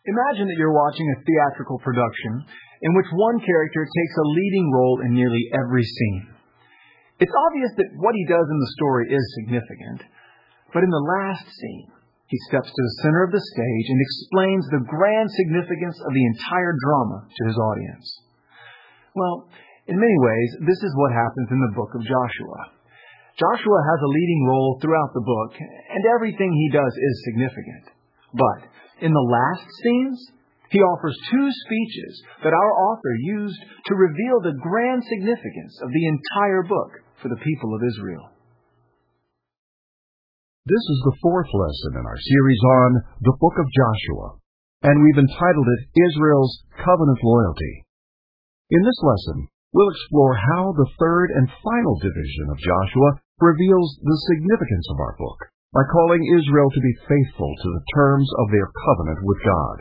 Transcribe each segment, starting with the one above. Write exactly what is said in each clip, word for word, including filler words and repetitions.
Imagine that you're watching a theatrical production in which one character takes a leading role in nearly every scene. It's obvious that what he does in the story is significant, but in the last scene, he steps to the center of the stage and explains the grand significance of the entire drama to his audience. Well, in many ways, this is what happens in the book of Joshua. Joshua has a leading role throughout the book, and everything he does is significant. But in the last scenes, he offers two speeches that our author used to reveal the grand significance of the entire book for the people of Israel. This is the fourth lesson in our series on the book of Joshua, and we've entitled it Israel's Covenant Loyalty. In this lesson, we'll explore how the third and final division of Joshua reveals the significance of our book by calling Israel to be faithful to the terms of their covenant with God.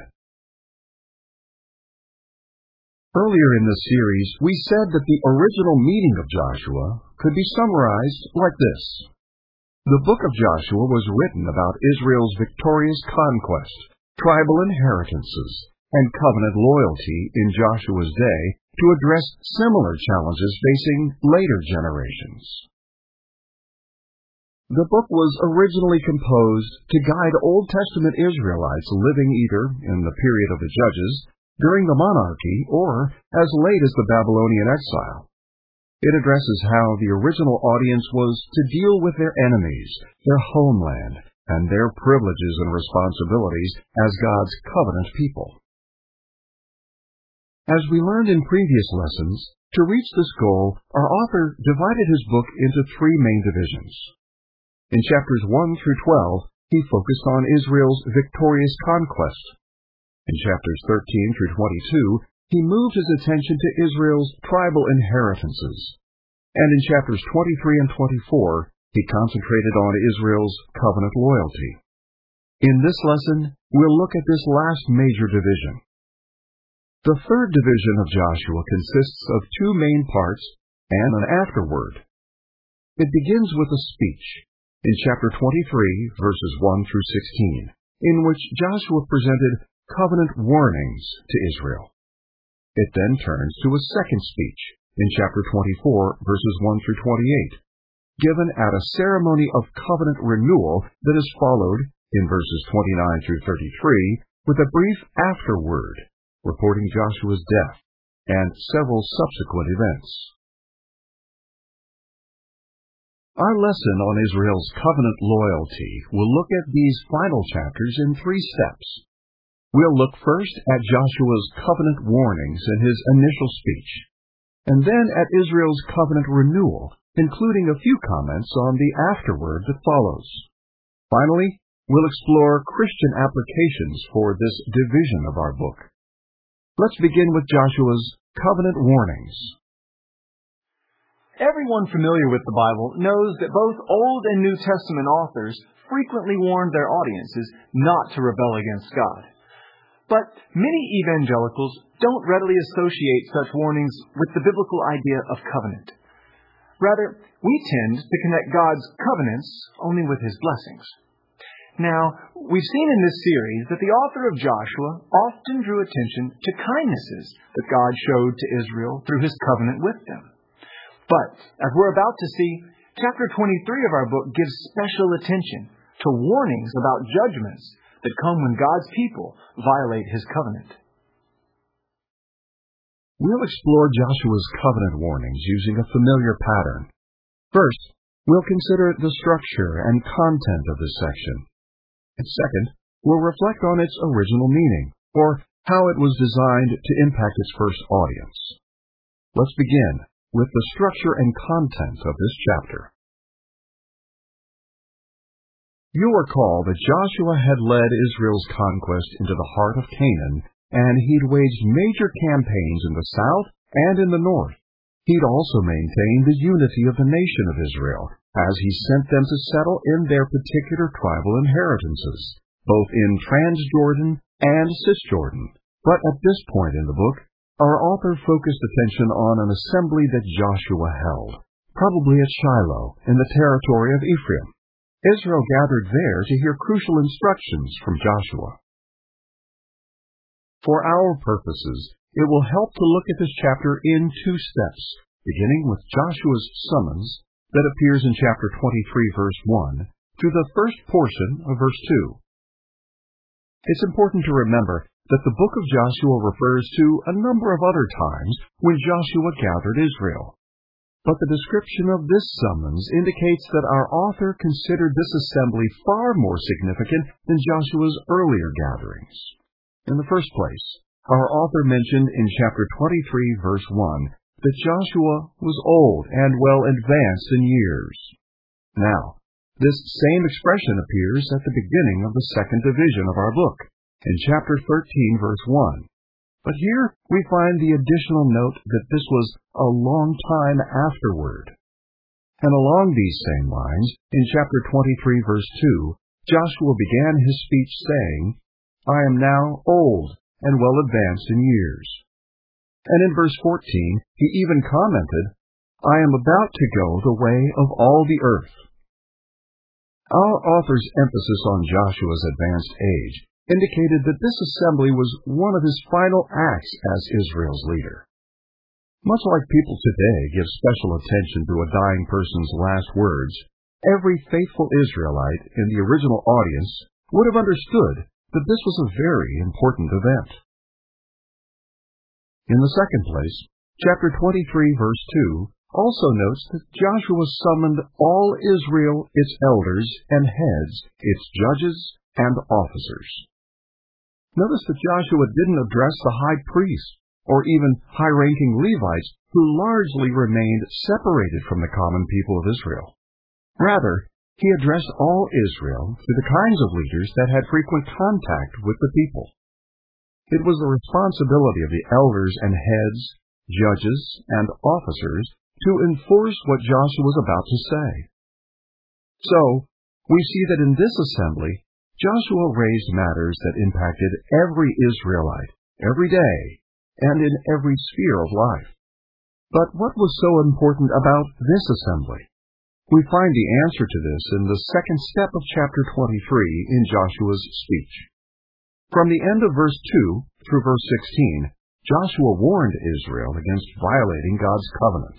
Earlier in this series, we said that the original meaning of Joshua could be summarized like this. The book of Joshua was written about Israel's victorious conquest, tribal inheritances, and covenant loyalty in Joshua's day to address similar challenges facing later generations. The book was originally composed to guide Old Testament Israelites living either in the period of the Judges, during the monarchy, or as late as the Babylonian exile. It addresses how the original audience was to deal with their enemies, their homeland, and their privileges and responsibilities as God's covenant people. As we learned in previous lessons, to reach this goal, our author divided his book into three main divisions. In chapters one through twelve, he focused on Israel's victorious conquest. In chapters thirteen through twenty-two, he moved his attention to Israel's tribal inheritances. And in chapters twenty-three and twenty-four, he concentrated on Israel's covenant loyalty. In this lesson, we'll look at this last major division. The third division of Joshua consists of two main parts and an afterword. It begins with a speech in chapter twenty-three, verses one through sixteen, in which Joshua presented covenant warnings to Israel. It then turns to a second speech in chapter twenty-four, verses one through twenty-eight, given at a ceremony of covenant renewal that is followed in verses twenty-nine through thirty-three with a brief afterword reporting Joshua's death and several subsequent events. Our lesson on Israel's covenant loyalty will look at these final chapters in three steps. We'll look first at Joshua's covenant warnings in his initial speech, and then at Israel's covenant renewal, including a few comments on the afterword that follows. Finally, we'll explore Christian applications for this division of our book. Let's begin with Joshua's covenant warnings. Everyone familiar with the Bible knows that both Old and New Testament authors frequently warned their audiences not to rebel against God. But many evangelicals don't readily associate such warnings with the biblical idea of covenant. Rather, we tend to connect God's covenants only with His blessings. Now, we've seen in this series that the author of Joshua often drew attention to kindnesses that God showed to Israel through His covenant with them. But, as we're about to see, chapter twenty-three of our book gives special attention to warnings about judgments that come when God's people violate His covenant. We'll explore Joshua's covenant warnings using a familiar pattern. First, we'll consider the structure and content of this section. And second, we'll reflect on its original meaning, or how it was designed to impact its first audience. Let's begin with the structure and content of this chapter. You'll recall that Joshua had led Israel's conquest into the heart of Canaan, and he'd waged major campaigns in the south and in the north. He'd also maintained the unity of the nation of Israel, as he sent them to settle in their particular tribal inheritances, both in Transjordan and Cisjordan. But at this point in the book, our author focused attention on an assembly that Joshua held, probably at Shiloh, in the territory of Ephraim. Israel gathered there to hear crucial instructions from Joshua. For our purposes, it will help to look at this chapter in two steps, beginning with Joshua's summons that appears in chapter twenty-three, verse one, to the first portion of verse two. It's important to remember that the book of Joshua refers to a number of other times when Joshua gathered Israel. But the description of this summons indicates that our author considered this assembly far more significant than Joshua's earlier gatherings. In the first place, our author mentioned in chapter twenty-three, verse one, that Joshua was old and well advanced in years. Now, this same expression appears at the beginning of the second division of our book, in chapter thirteen, verse one. But here we find the additional note that this was a long time afterward. And along these same lines, in chapter twenty-three, verse two, Joshua began his speech saying, I am now old and well advanced in years. And in verse fourteen, he even commented, I am about to go the way of all the earth. Our author's emphasis on Joshua's advanced age indicated that this assembly was one of his final acts as Israel's leader. Much like people today give special attention to a dying person's last words, every faithful Israelite in the original audience would have understood that this was a very important event. In the second place, chapter twenty-three, verse two, also notes that Joshua summoned all Israel, its elders and heads, its judges and officers. Notice that Joshua didn't address the high priests or even high-ranking Levites who largely remained separated from the common people of Israel. Rather, he addressed all Israel through the kinds of leaders that had frequent contact with the people. It was the responsibility of the elders and heads, judges, and officers to enforce what Joshua was about to say. So, we see that in this assembly, Joshua raised matters that impacted every Israelite, every day, and in every sphere of life. But what was so important about this assembly? We find the answer to this in the second step of chapter twenty-three in Joshua's speech. From the end of verse two through verse sixteen, Joshua warned Israel against violating God's covenant.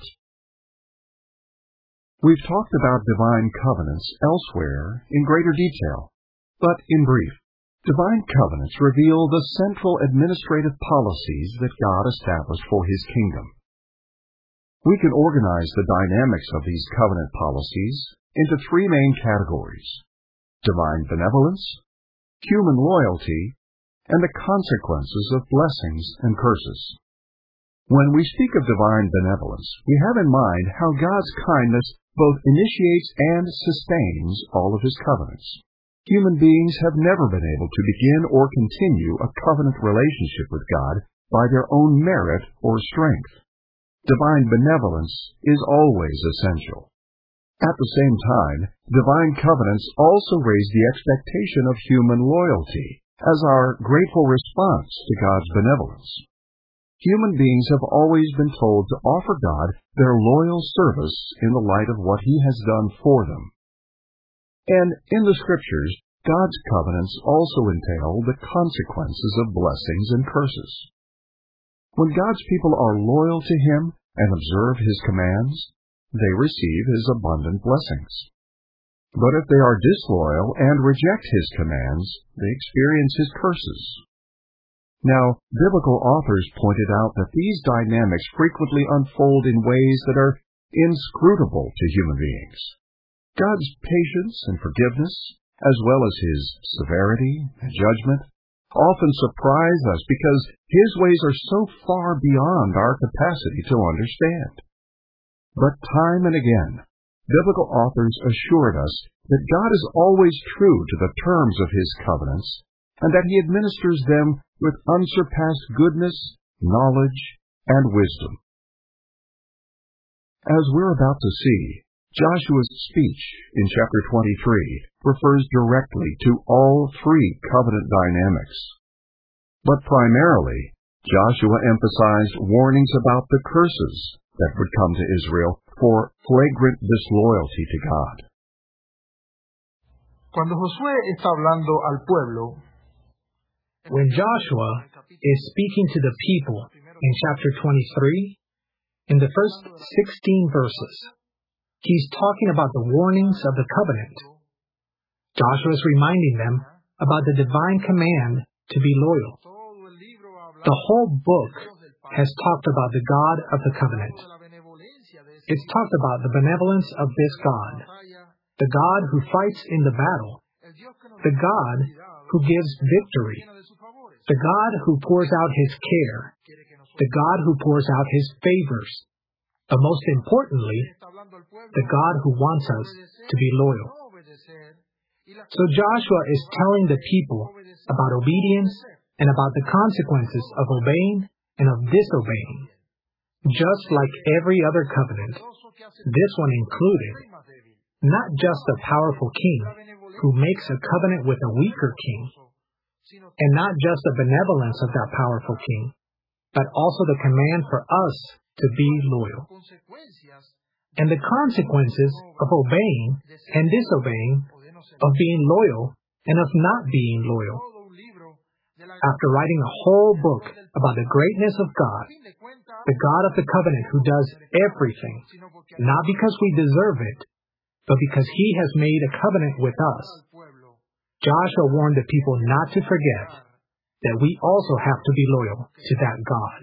We've talked about divine covenants elsewhere in greater detail, but in brief, divine covenants reveal the central administrative policies that God established for His kingdom. We can organize the dynamics of these covenant policies into three main categories: divine benevolence, human loyalty, and the consequences of blessings and curses. When we speak of divine benevolence, we have in mind how God's kindness both initiates and sustains all of His covenants. Human beings have never been able to begin or continue a covenant relationship with God by their own merit or strength. Divine benevolence is always essential. At the same time, divine covenants also raise the expectation of human loyalty as our grateful response to God's benevolence. Human beings have always been told to offer God their loyal service in the light of what He has done for them. And in the Scriptures, God's covenants also entail the consequences of blessings and curses. When God's people are loyal to Him and observe His commands, they receive His abundant blessings. But if they are disloyal and reject His commands, they experience His curses. Now, biblical authors pointed out that these dynamics frequently unfold in ways that are inscrutable to human beings. God's patience and forgiveness, as well as His severity and judgment, often surprise us because His ways are so far beyond our capacity to understand. But time and again, biblical authors assured us that God is always true to the terms of His covenants, and that He administers them with unsurpassed goodness, knowledge, and wisdom. As we're about to see, Joshua's speech in chapter twenty-three refers directly to all three covenant dynamics. But primarily, Joshua emphasized warnings about the curses that would come to Israel for flagrant disloyalty to God. Cuando Josué está hablando al pueblo, When Joshua is speaking to the people in chapter twenty-three, in the first sixteen verses, he's talking about the warnings of the covenant. Joshua is reminding them about the divine command to be loyal. The whole book has talked about the God of the covenant. It's talked about the benevolence of this God, the God who fights in the battle, the God who gives victory, the God who pours out His care, the God who pours out His favors, but most importantly, the God who wants us to be loyal. So Joshua is telling the people about obedience and about the consequences of obeying and of disobeying. Just like every other covenant, this one included not just a powerful king who makes a covenant with a weaker king, and not just the benevolence of that powerful king, but also the command for us to be loyal. And the consequences of obeying and disobeying, of being loyal and of not being loyal. After writing a whole book about the greatness of God, the God of the covenant who does everything, not because we deserve it, but because He has made a covenant with us, Joshua warned the people not to forget that we also have to be loyal to that God.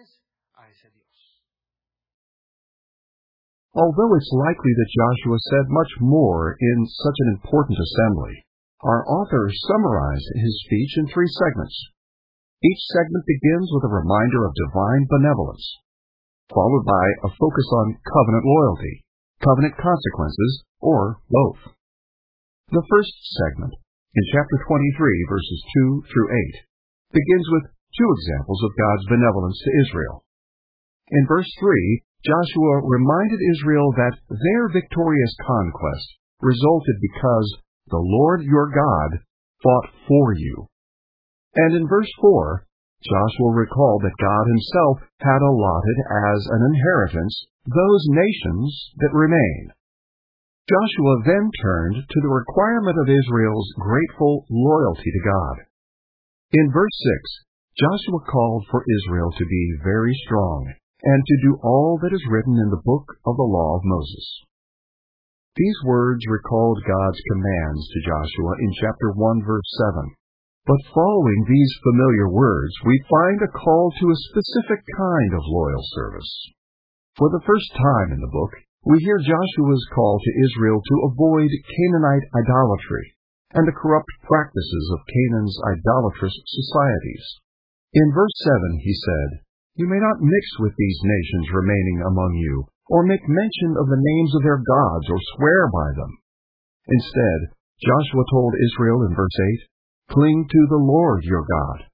Although it's likely that Joshua said much more in such an important assembly, our author summarized his speech in three segments. Each segment begins with a reminder of divine benevolence, followed by a focus on covenant loyalty, covenant consequences, or both. The first segment, in chapter twenty-three, verses two through eight, begins with two examples of God's benevolence to Israel. In verse three, Joshua reminded Israel that their victorious conquest resulted because the Lord your God fought for you. And in verse four, Joshua recalled that God Himself had allotted as an inheritance those nations that remain. Joshua then turned to the requirement of Israel's grateful loyalty to God. In verse six, Joshua called for Israel to be very strong and to do all that is written in the book of the law of Moses. These words recalled God's commands to Joshua in chapter one, verse seven. But following these familiar words, we find a call to a specific kind of loyal service. For the first time in the book, we hear Joshua's call to Israel to avoid Canaanite idolatry and the corrupt practices of Canaan's idolatrous societies. In verse seven, he said, "You may not mix with these nations remaining among you, or make mention of the names of their gods, or swear by them." Instead, Joshua told Israel in verse eight, "Cling to the Lord your God."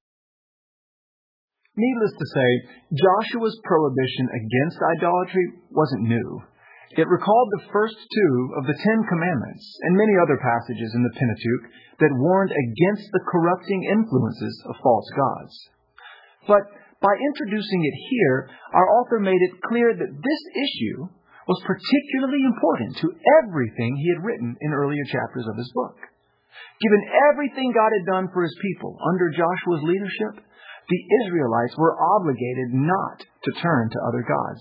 Needless to say, Joshua's prohibition against idolatry wasn't new. It recalled the first two of the Ten Commandments and many other passages in the Pentateuch that warned against the corrupting influences of false gods. But by introducing it here, our author made it clear that this issue was particularly important to everything he had written in earlier chapters of his book. Given everything God had done for His people under Joshua's leadership, the Israelites were obligated not to turn to other gods.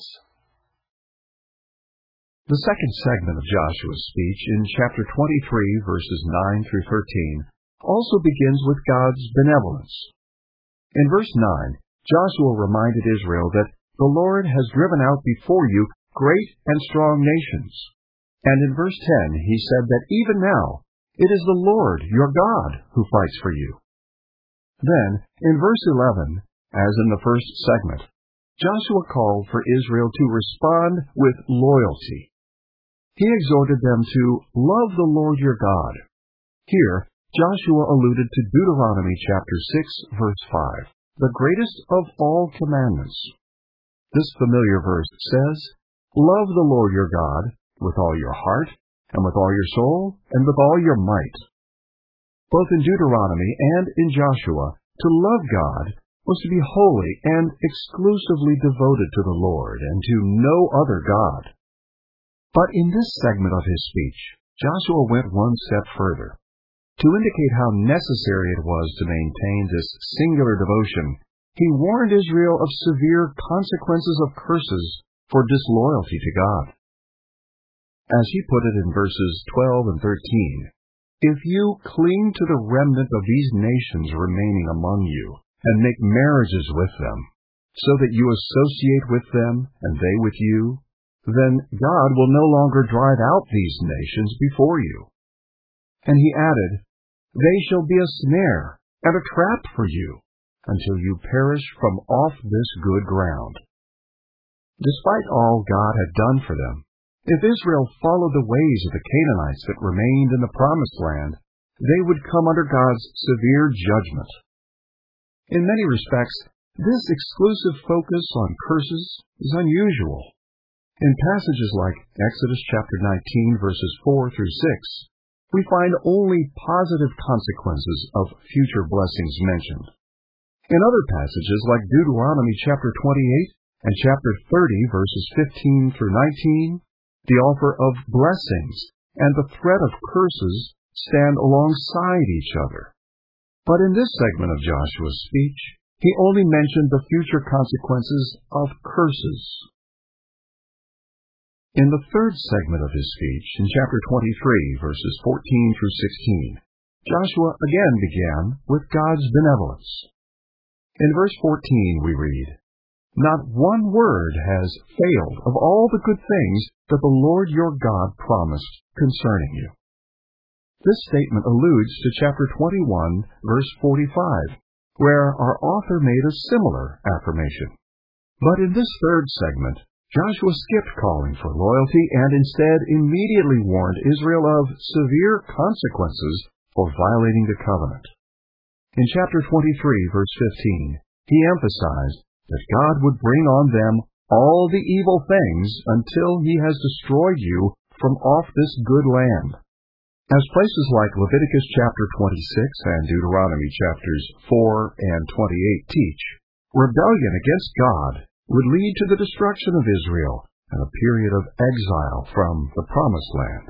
The second segment of Joshua's speech in chapter twenty-three, verses nine through thirteen, also begins with God's benevolence. In verse nine, Joshua reminded Israel that the Lord has driven out before you great and strong nations. And in verse ten, he said that even now, it is the Lord your God who fights for you. Then, in verse eleven, as in the first segment, Joshua called for Israel to respond with loyalty. He exhorted them to love the Lord your God. Here, Joshua alluded to Deuteronomy chapter six, verse five, the greatest of all commandments. This familiar verse says, "Love the Lord your God with all your heart, and with all your soul, and with all your might." Both in Deuteronomy and in Joshua, to love God was to be holy and exclusively devoted to the Lord and to no other God. But in this segment of his speech, Joshua went one step further. To indicate how necessary it was to maintain this singular devotion, he warned Israel of severe consequences of curses for disloyalty to God. As he put it in verses twelve and thirteen, "If you cling to the remnant of these nations remaining among you, and make marriages with them, so that you associate with them, and they with you, then God will no longer drive out these nations before you." And he added, "They shall be a snare and a trap for you, until you perish from off this good ground." Despite all God had done for them, if Israel followed the ways of the Canaanites that remained in the Promised Land, they would come under God's severe judgment. In many respects, this exclusive focus on curses is unusual. In passages like Exodus chapter nineteen, verses four through six, we find only positive consequences of future blessings mentioned. In other passages like Deuteronomy chapter twenty-eight and chapter thirty, verses fifteen through nineteen, the offer of blessings and the threat of curses stand alongside each other. But in this segment of Joshua's speech, he only mentioned the future consequences of curses. In the third segment of his speech, in chapter twenty-three, verses fourteen through sixteen, Joshua again began with God's benevolence. In verse fourteen we read, "Not one word has failed of all the good things that the Lord your God promised concerning you." This statement alludes to chapter twenty-one, verse forty-five, where our author made a similar affirmation. But in this third segment, Joshua skipped calling for loyalty and instead immediately warned Israel of severe consequences for violating the covenant. In chapter twenty-three, verse fifteen, he emphasized that God would bring on them all the evil things until he has destroyed you from off this good land. As places like Leviticus chapter twenty-six and Deuteronomy chapters four and twenty-eight teach, rebellion against God would lead to the destruction of Israel and a period of exile from the Promised Land.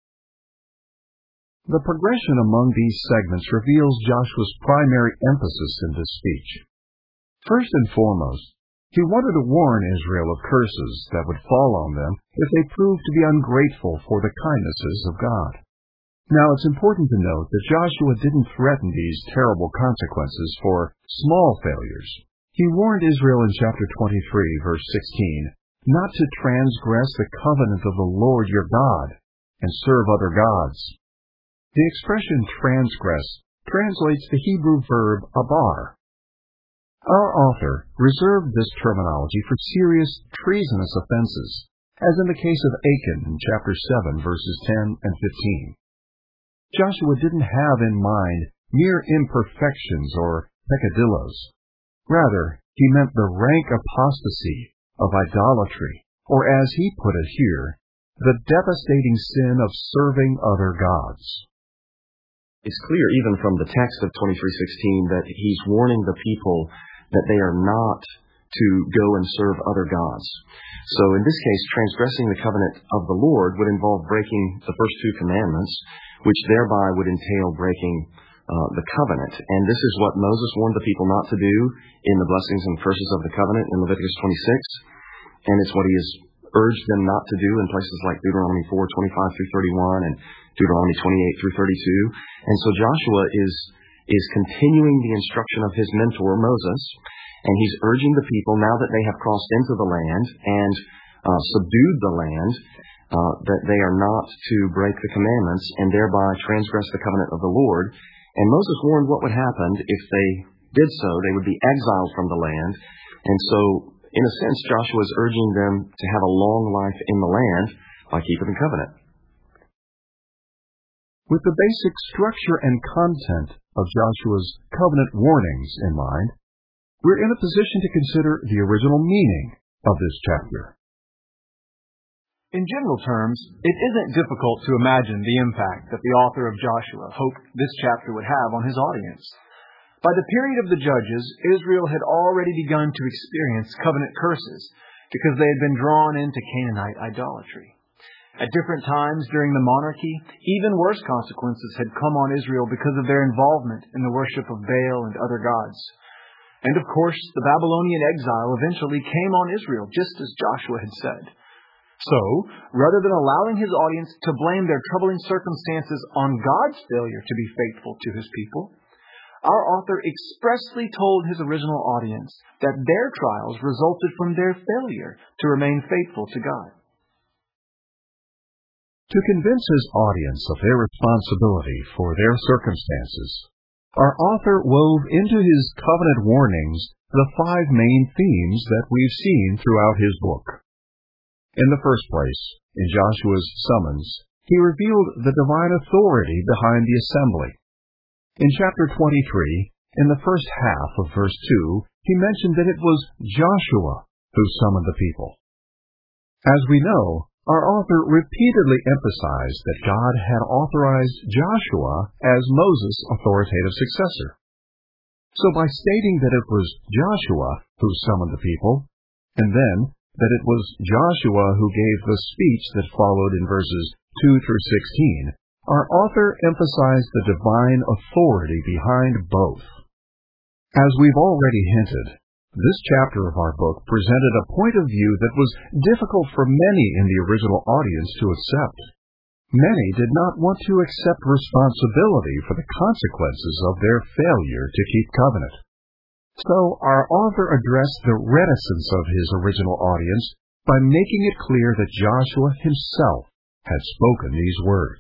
The progression among these segments reveals Joshua's primary emphasis in this speech. First and foremost, he wanted to warn Israel of curses that would fall on them if they proved to be ungrateful for the kindnesses of God. Now, it's important to note that Joshua didn't threaten these terrible consequences for small failures. He warned Israel in chapter twenty-three, verse sixteen, not to transgress the covenant of the Lord your God and serve other gods. The expression transgress translates the Hebrew verb abar. Our author reserved this terminology for serious treasonous offenses, as in the case of Achan in chapter seven, verses ten and fifteen. Joshua didn't have in mind mere imperfections or peccadillos. Rather, he meant the rank apostasy of idolatry, or as he put it here, the devastating sin of serving other gods. It's clear even from the text of twenty-three sixteen that he's warning the people that they are not to go and serve other gods. So in this case, transgressing the covenant of the Lord would involve breaking the first two commandments, which thereby would entail breaking uh, the covenant. And this is what Moses warned the people not to do in the blessings and curses of the covenant in Leviticus twenty-six. And it's what he has urged them not to do in places like Deuteronomy four, twenty-five through thirty-one and Deuteronomy twenty-eight through thirty-two. And so Joshua is, is continuing the instruction of his mentor, Moses, and he's urging the people, now that they have crossed into the land and uh, subdued the land, Uh, that they are not to break the commandments and thereby transgress the covenant of the Lord. And Moses warned what would happen if they did so. They would be exiled from the land. And so, in a sense, Joshua is urging them to have a long life in the land by keeping the covenant. With the basic structure and content of Joshua's covenant warnings in mind, we're in a position to consider the original meaning of this chapter. In general terms, it isn't difficult to imagine the impact that the author of Joshua hoped this chapter would have on his audience. By the period of the Judges, Israel had already begun to experience covenant curses because they had been drawn into Canaanite idolatry. At different times during the monarchy, even worse consequences had come on Israel because of their involvement in the worship of Baal and other gods. And of course, the Babylonian exile eventually came on Israel, just as Joshua had said. So, rather than allowing his audience to blame their troubling circumstances on God's failure to be faithful to his people, our author expressly told his original audience that their trials resulted from their failure to remain faithful to God. To convince his audience of their responsibility for their circumstances, our author wove into his covenant warnings the five main themes that we've seen throughout his book. In the first place, in Joshua's summons, he revealed the divine authority behind the assembly. In chapter twenty-three, in the first half of verse two, he mentioned that it was Joshua who summoned the people. As we know, our author repeatedly emphasized that God had authorized Joshua as Moses' authoritative successor. So by stating that it was Joshua who summoned the people, and then that it was Joshua who gave the speech that followed in verses two through sixteen, our author emphasized the divine authority behind both. As we've already hinted, this chapter of our book presented a point of view that was difficult for many in the original audience to accept. Many did not want to accept responsibility for the consequences of their failure to keep covenant. So our author addressed the reticence of his original audience by making it clear that Joshua himself had spoken these words.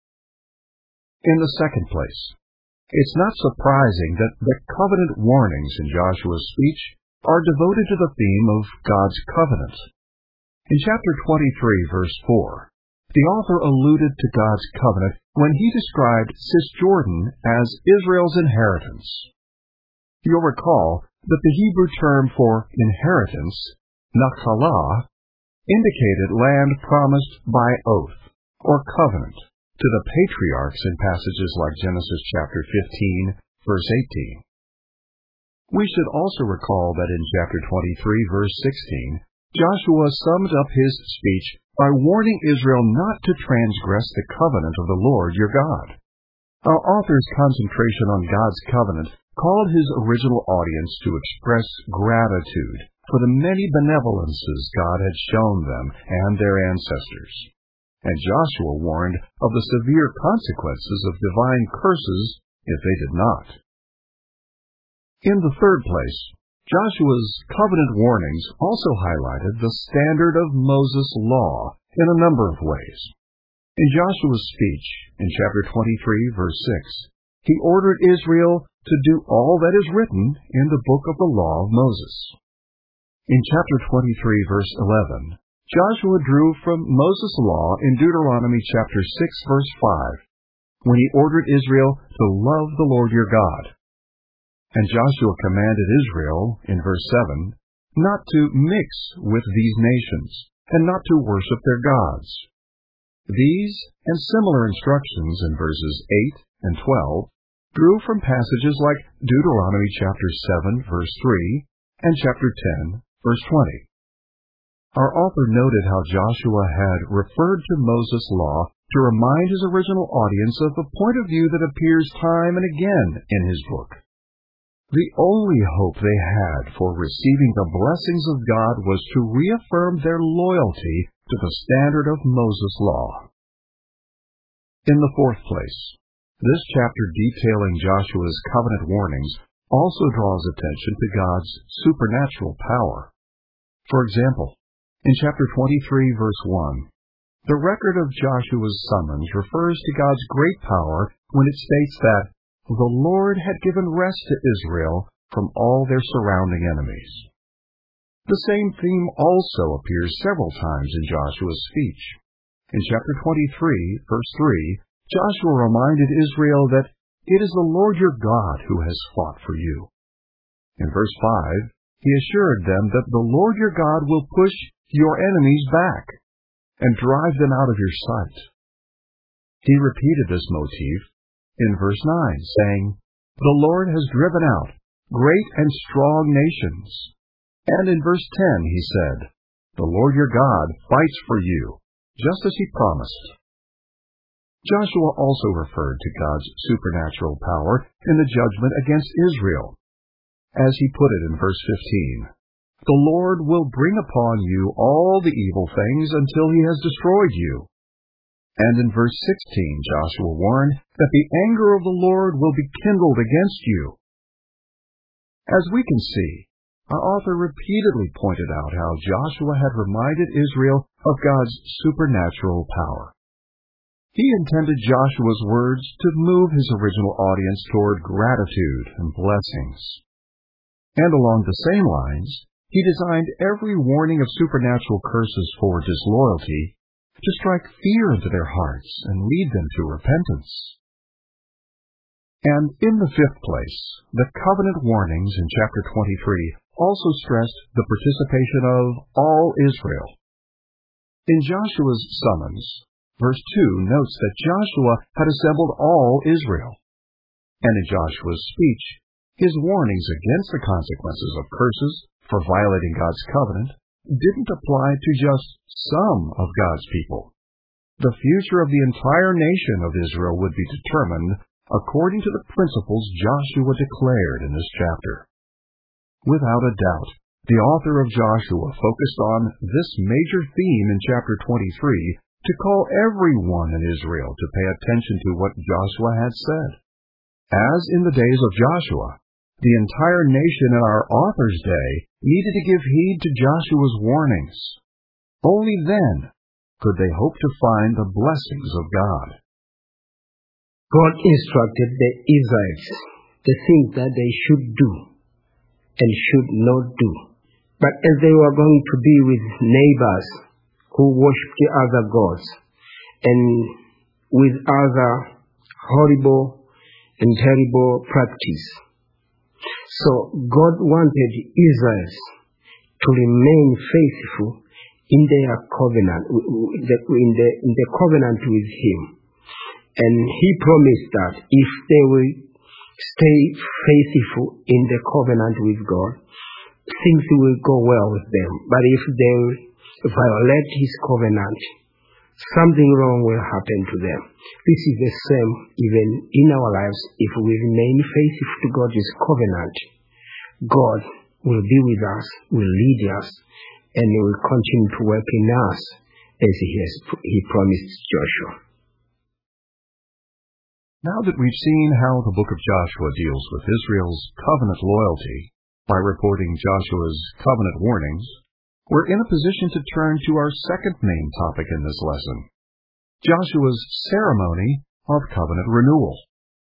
In the second place, it's not surprising that the covenant warnings in Joshua's speech are devoted to the theme of God's covenant. In chapter twenty-three, verse four, the author alluded to God's covenant when he described Cisjordan as Israel's inheritance. You'll recall that the Hebrew term for inheritance, Nachalah, indicated land promised by oath or covenant to the patriarchs in passages like Genesis chapter fifteen, verse eighteen. We should also recall that in chapter twenty-three, verse sixteen, Joshua summed up his speech by warning Israel not to transgress the covenant of the Lord your God. Our author's concentration on God's covenant called his original audience to express gratitude for the many benevolences God had shown them and their ancestors. And Joshua warned of the severe consequences of divine curses if they did not. In the third place, Joshua's covenant warnings also highlighted the standard of Moses' law in a number of ways. In Joshua's speech, in chapter twenty-three, verse six, he ordered Israel to do all that is written in the book of the law of Moses. In chapter twenty-three, verse eleven, Joshua drew from Moses' law in Deuteronomy chapter six, verse five, when he ordered Israel to love the Lord your God. And Joshua commanded Israel, in verse seven, not to mix with these nations, and not to worship their gods. These and similar instructions in verses eight and twelve drew from passages like Deuteronomy chapter seven, verse three, and chapter ten, verse twenty. Our author noted how Joshua had referred to Moses' law to remind his original audience of the point of view that appears time and again in his book. The only hope they had for receiving the blessings of God was to reaffirm their loyalty to the standard of Moses' law. In the fourth place, this chapter detailing Joshua's covenant warnings also draws attention to God's supernatural power. For example, in chapter twenty-three, verse one, the record of Joshua's summons refers to God's great power when it states that the Lord had given rest to Israel from all their surrounding enemies. The same theme also appears several times in Joshua's speech. In chapter twenty-three, verse three, Joshua reminded Israel that it is the Lord your God who has fought for you. In verse five, he assured them that the Lord your God will push your enemies back and drive them out of your sight. He repeated this motif in verse nine, saying, the Lord has driven out great and strong nations. And in verse ten he said, the Lord your God fights for you, just as he promised. Joshua also referred to God's supernatural power in the judgment against Israel. As he put it in verse fifteen, "The Lord will bring upon you all the evil things until he has destroyed you." And in verse sixteen, Joshua warned that the anger of the Lord will be kindled against you. As we can see, our author repeatedly pointed out how Joshua had reminded Israel of God's supernatural power. He intended Joshua's words to move his original audience toward gratitude and blessings. And along the same lines, he designed every warning of supernatural curses for disloyalty to strike fear into their hearts and lead them to repentance. And in the fifth place, the covenant warnings in chapter twenty-three also stressed the participation of all Israel. In Joshua's summons, verse two notes that Joshua had assembled all Israel. And in Joshua's speech, his warnings against the consequences of curses for violating God's covenant didn't apply to just some of God's people. The future of the entire nation of Israel would be determined according to the principles Joshua declared in this chapter. Without a doubt, the author of Joshua focused on this major theme in chapter twenty-three to call everyone in Israel to pay attention to what Joshua had said. As in the days of Joshua, the entire nation in our author's day needed to give heed to Joshua's warnings. Only then could they hope to find the blessings of God. God instructed the Israelites the things that they should do and should not do. But as they were going to be with neighbors who worshipped other gods and with other horrible and terrible practice, so God wanted Israel to remain faithful in their covenant, in the, in the covenant with Him. And He promised that if they will stay faithful in the covenant with God, things will go well with them. But if they violate His covenant, something wrong will happen to them. This is the same even in our lives. If we remain faithful to God's covenant, God will be with us, will lead us, and He will continue to work in us as He has He promised Joshua. Now that we've seen how the book of Joshua deals with Israel's covenant loyalty by reporting Joshua's covenant warnings, we're in a position to turn to our second main topic in this lesson, Joshua's ceremony of covenant renewal.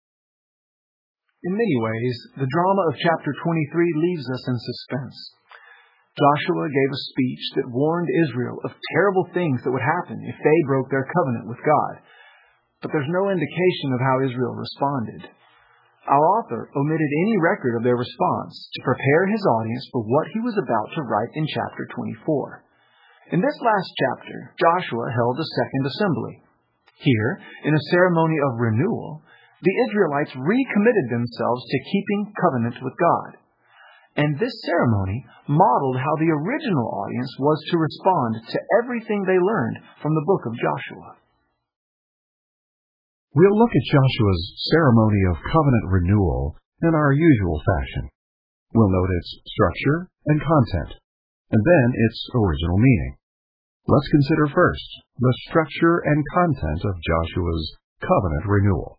In many ways, the drama of chapter twenty-three leaves us in suspense. Joshua gave a speech that warned Israel of terrible things that would happen if they broke their covenant with God. But there's no indication of how Israel responded. Our author omitted any record of their response to prepare his audience for what he was about to write in chapter twenty-four. In this last chapter, Joshua held a second assembly. Here, in a ceremony of renewal, the Israelites recommitted themselves to keeping covenant with God. And this ceremony modeled how the original audience was to respond to everything they learned from the book of Joshua. We'll look at Joshua's ceremony of covenant renewal in our usual fashion. We'll note its structure and content, and then its original meaning. Let's consider first the structure and content of Joshua's covenant renewal.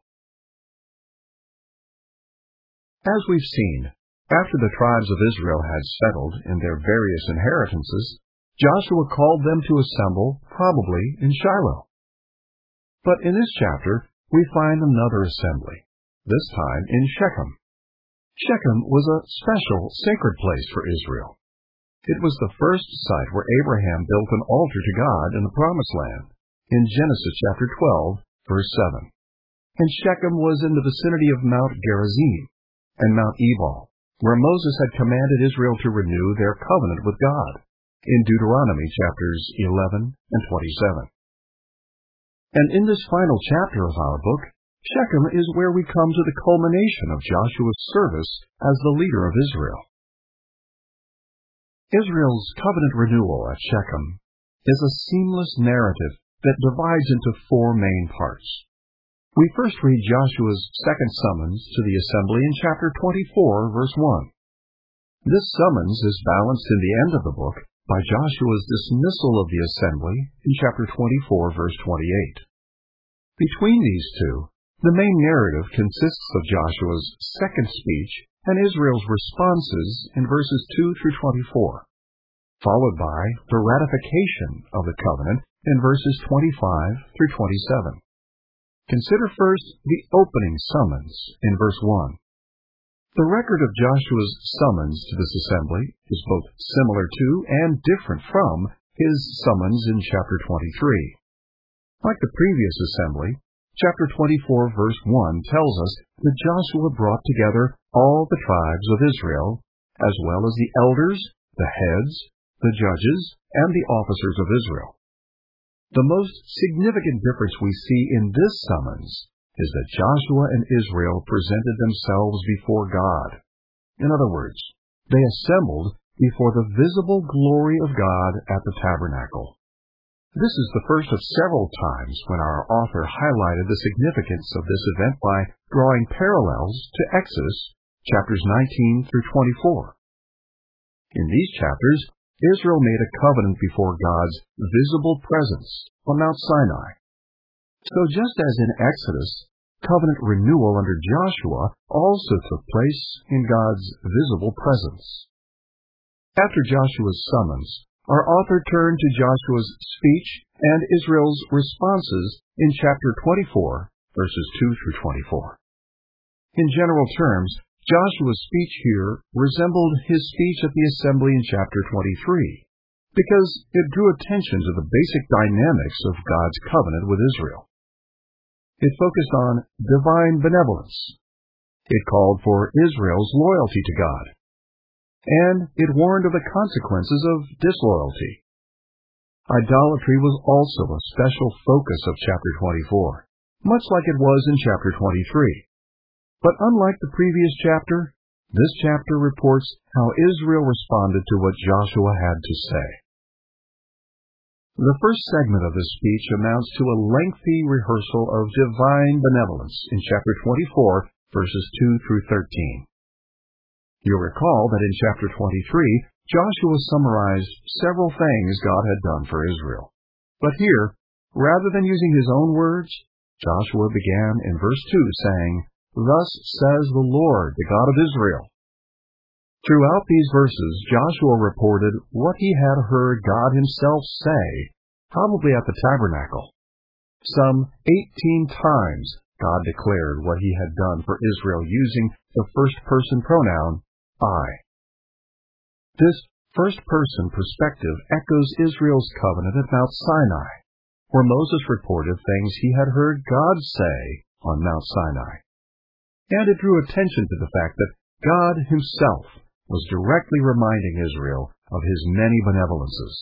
As we've seen, after the tribes of Israel had settled in their various inheritances, Joshua called them to assemble, probably in Shiloh. But in this chapter, we find another assembly, this time in Shechem. Shechem was a special, sacred place for Israel. It was the first site where Abraham built an altar to God in the Promised Land, in Genesis chapter twelve, verse seven. And Shechem was in the vicinity of Mount Gerizim and Mount Ebal, where Moses had commanded Israel to renew their covenant with God, in Deuteronomy chapters eleven and twenty-seven. And in this final chapter of our book, Shechem is where we come to the culmination of Joshua's service as the leader of Israel. Israel's covenant renewal at Shechem is a seamless narrative that divides into four main parts. We first read Joshua's second summons to the assembly in chapter twenty-four, verse one. This summons is balanced in the end of the book by Joshua's dismissal of the assembly in chapter twenty-four, verse twenty-eight. Between these two, the main narrative consists of Joshua's second speech and Israel's responses in verses two through twenty-four, followed by the ratification of the covenant in verses twenty-five through twenty-seven. Consider first the opening summons in verse one. The record of Joshua's summons to this assembly is both similar to and different from his summons in chapter twenty-three. Like the previous assembly, chapter twenty-four, verse one tells us that Joshua brought together all the tribes of Israel, as well as the elders, the heads, the judges, and the officers of Israel. The most significant difference we see in this summons is that Joshua and Israel presented themselves before God. In other words, they assembled before the visible glory of God at the tabernacle. This is the first of several times when our author highlighted the significance of this event by drawing parallels to Exodus chapters nineteen through twenty-four. In these chapters, Israel made a covenant before God's visible presence on Mount Sinai. So just as in Exodus, covenant renewal under Joshua also took place in God's visible presence. After Joshua's summons, our author turned to Joshua's speech and Israel's responses in chapter twenty-four, verses two through twenty-four. In general terms, Joshua's speech here resembled his speech at the assembly in chapter twenty-three, because it drew attention to the basic dynamics of God's covenant with Israel. It focused on divine benevolence. It called for Israel's loyalty to God. And it warned of the consequences of disloyalty. Idolatry was also a special focus of chapter twenty-four, much like it was in chapter twenty-three. But unlike the previous chapter, this chapter reports how Israel responded to what Joshua had to say. The first segment of this speech amounts to a lengthy rehearsal of divine benevolence in chapter twenty-four, verses two through thirteen. You'll recall that in chapter twenty-three, Joshua summarized several things God had done for Israel. But here, rather than using his own words, Joshua began in verse two saying, "Thus says the Lord, the God of Israel." Throughout these verses, Joshua reported what he had heard God himself say, probably at the tabernacle. Some eighteen times, God declared what he had done for Israel using the first-person pronoun, I. This first-person perspective echoes Israel's covenant at Mount Sinai, where Moses reported things he had heard God say on Mount Sinai. And it drew attention to the fact that God himself was directly reminding Israel of his many benevolences.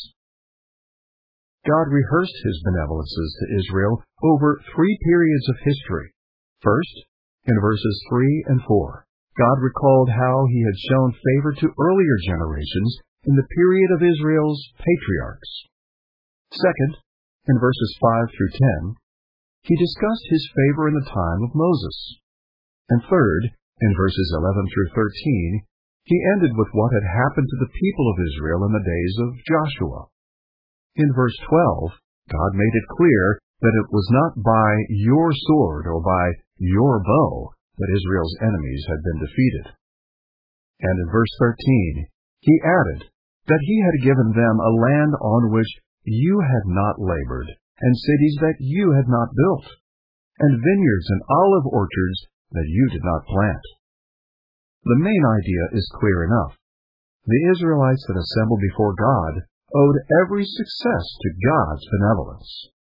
God rehearsed his benevolences to Israel over three periods of history. First, in verses three and four, God recalled how he had shown favor to earlier generations in the period of Israel's patriarchs. Second, in verses five through ten, he discussed his favor in the time of Moses. And third, in verses eleven through thirteen, he ended with what had happened to the people of Israel in the days of Joshua. In verse twelve, God made it clear that it was not by your sword or by your bow that Israel's enemies had been defeated. And in verse thirteen, he added that he had given them a land on which you had not labored, and cities that you had not built, and vineyards and olive orchards that you did not plant. The main idea is clear enough. The Israelites that assembled before God owed every success to God's benevolence.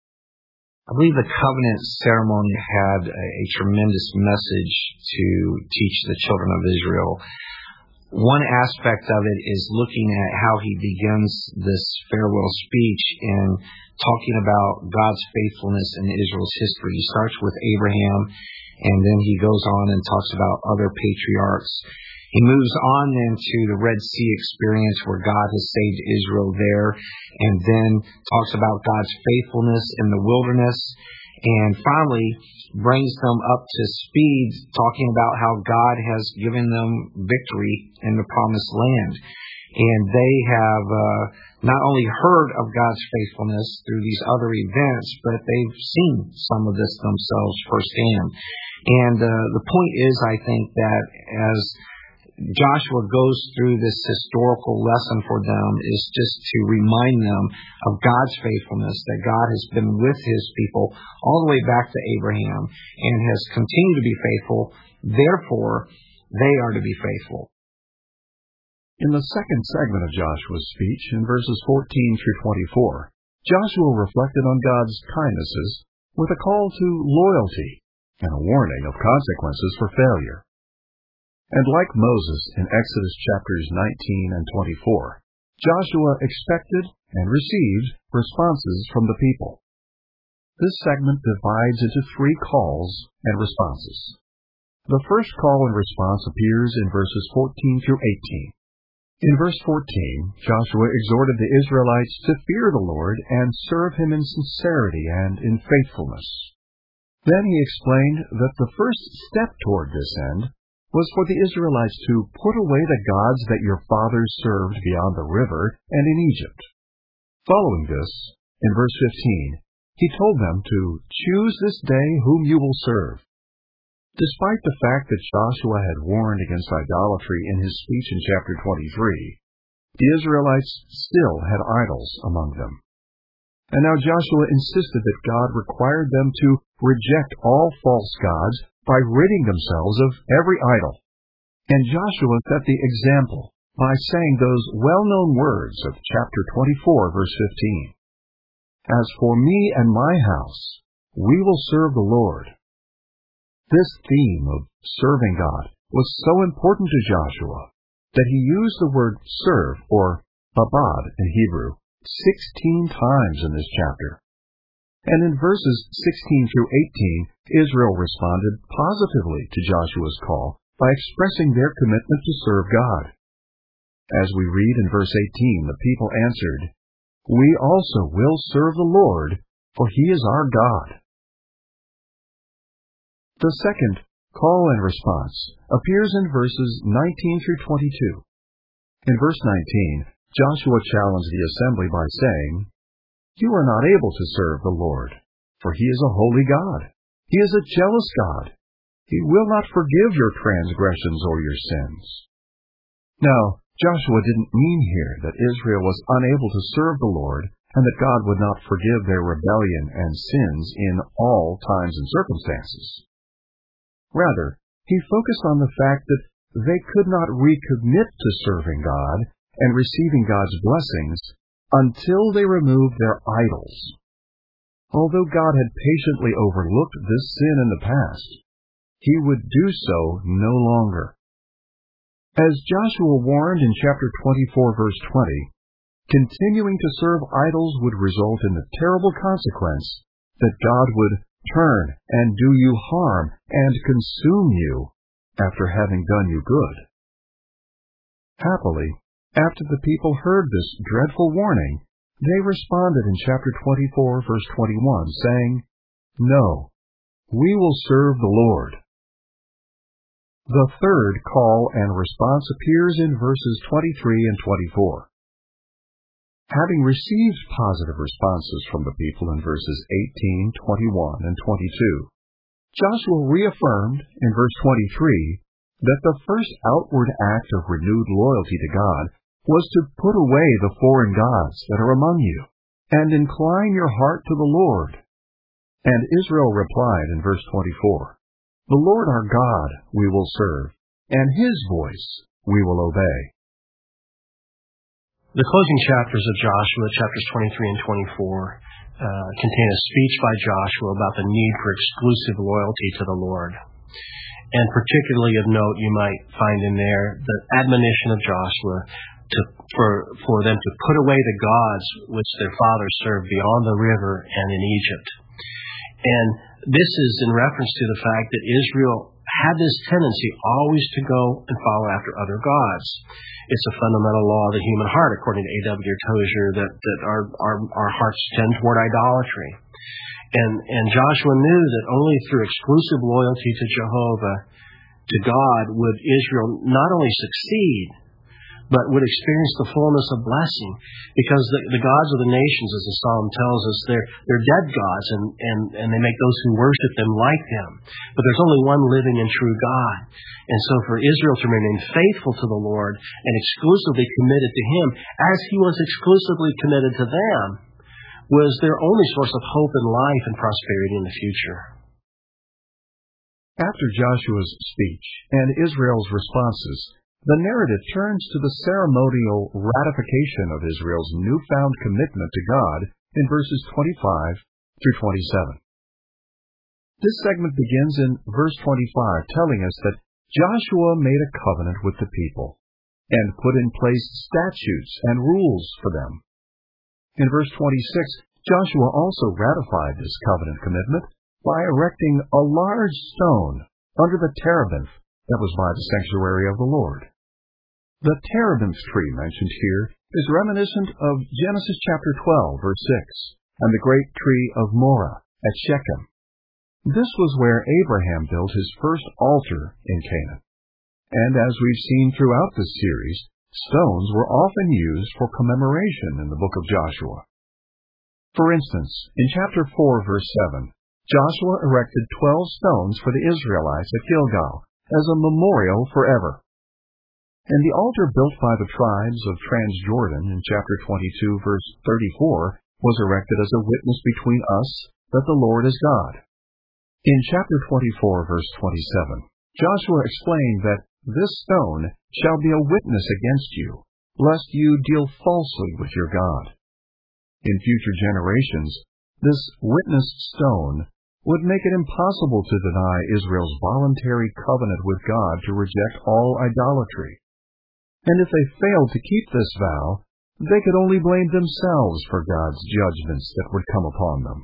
I believe the covenant ceremony had a, a tremendous message to teach the children of Israel. One aspect of it is looking at how he begins this farewell speech and talking about God's faithfulness in Israel's history. He starts with Abraham, and then he goes on and talks about other patriarchs. He moves on then to the Red Sea experience where God has saved Israel there, and then talks about God's faithfulness in the wilderness, and finally brings them up to speed, talking about how God has given them victory in the promised land. And they have uh, not only heard of God's faithfulness through these other events, but they've seen some of this themselves firsthand. And uh, the point is, I think, that as Joshua goes through this historical lesson for them, is just to remind them of God's faithfulness, that God has been with his people all the way back to Abraham and has continued to be faithful. Therefore, they are to be faithful. In the second segment of Joshua's speech, in verses fourteen through twenty-four, Joshua reflected on God's kindnesses with a call to loyalty and a warning of consequences for failure. And like Moses in Exodus chapters nineteen and twenty-four, Joshua expected and received responses from the people. This segment divides into three calls and responses. The first call and response appears in verses fourteen through eighteen. In verse fourteen, Joshua exhorted the Israelites to fear the Lord and serve him in sincerity and in faithfulness. Then he explained that the first step toward this end was for the Israelites to put away the gods that your fathers served beyond the river and in Egypt. Following this, in verse fifteen, he told them to choose this day whom you will serve. Despite the fact that Joshua had warned against idolatry in his speech in chapter twenty-three, the Israelites still had idols among them. And now Joshua insisted that God required them to reject all false gods by ridding themselves of every idol. And Joshua set the example by saying those well-known words of chapter twenty-four, verse fifteen. As for me and my house, we will serve the Lord. This theme of serving God was so important to Joshua that he used the word serve, or babad in Hebrew, sixteen times in this chapter. And in verses sixteen through eighteen, Israel responded positively to Joshua's call by expressing their commitment to serve God. As we read in verse eighteen, the people answered, "We also will serve the Lord, for he is our God." The second call and response appears in verses nineteen through twenty-two. In verse nineteen, Joshua challenged the assembly by saying, "You are not able to serve the Lord, for he is a holy God. He is a jealous God. He will not forgive your transgressions or your sins." Now, Joshua didn't mean here that Israel was unable to serve the Lord and that God would not forgive their rebellion and sins in all times and circumstances. Rather, he focused on the fact that they could not recommit to serving God and receiving God's blessings until they removed their idols. Although God had patiently overlooked this sin in the past, he would do so no longer. As Joshua warned in chapter twenty-four, verse twenty, continuing to serve idols would result in the terrible consequence that God would turn and do you harm and consume you after having done you good. Happily, after the people heard this dreadful warning, they responded in chapter twenty-four, verse twenty-one, saying, "No, we will serve the Lord." The third call and response appears in verses twenty-three and twenty-four. Having received positive responses from the people in verses eighteen, twenty-one, and twenty-two, Joshua reaffirmed in verse twenty-three that the first outward act of renewed loyalty to God was to put away the foreign gods that are among you, and incline your heart to the Lord. And Israel replied in verse twenty-four, "The Lord our God we will serve, and his voice we will obey." The closing chapters of Joshua, chapters twenty-three and twenty-four, uh, contain a speech by Joshua about the need for exclusive loyalty to the Lord. And particularly of note, you might find in there the admonition of Joshua to, for, for them to put away the gods which their fathers served beyond the river and in Egypt. And this is in reference to the fact that Israel had this tendency always to go and follow after other gods. It's a fundamental law of the human heart, according to A W Tozer, that, that our, our, our hearts tend toward idolatry. And, and Joshua knew that only through exclusive loyalty to Jehovah, to God, would Israel not only succeed, but would experience the fullness of blessing. Because the, the gods of the nations, as the Psalm tells us, they're, they're dead gods, and, and, and they make those who worship them like them. But there's only one living and true God. And so for Israel to remain faithful to the Lord and exclusively committed to Him, as He was exclusively committed to them, was their only source of hope and life and prosperity in the future. After Joshua's speech and Israel's responses, the narrative turns to the ceremonial ratification of Israel's newfound commitment to God in verses twenty-five through twenty-seven. This segment begins in verse twenty-five, telling us that Joshua made a covenant with the people and put in place statutes and rules for them. In verse twenty-six, Joshua also ratified this covenant commitment by erecting a large stone under the terebinth that was by the sanctuary of the Lord. The terebinth tree mentioned here is reminiscent of Genesis chapter twelve, verse six, and the great tree of Moreh at Shechem. This was where Abraham built his first altar in Canaan. And as we've seen throughout this series, stones were often used for commemoration in the book of Joshua. For instance, in chapter four, verse seven, Joshua erected twelve stones for the Israelites at Gilgal as a memorial forever. And the altar built by the tribes of Transjordan in chapter twenty-two, verse thirty-four, was erected as a witness between us that the Lord is God. In chapter twenty-four, verse twenty-seven, Joshua explained that this stone shall be a witness against you, lest you deal falsely with your God. In future generations, this witness stone would make it impossible to deny Israel's voluntary covenant with God to reject all idolatry. And if they failed to keep this vow, they could only blame themselves for God's judgments that would come upon them.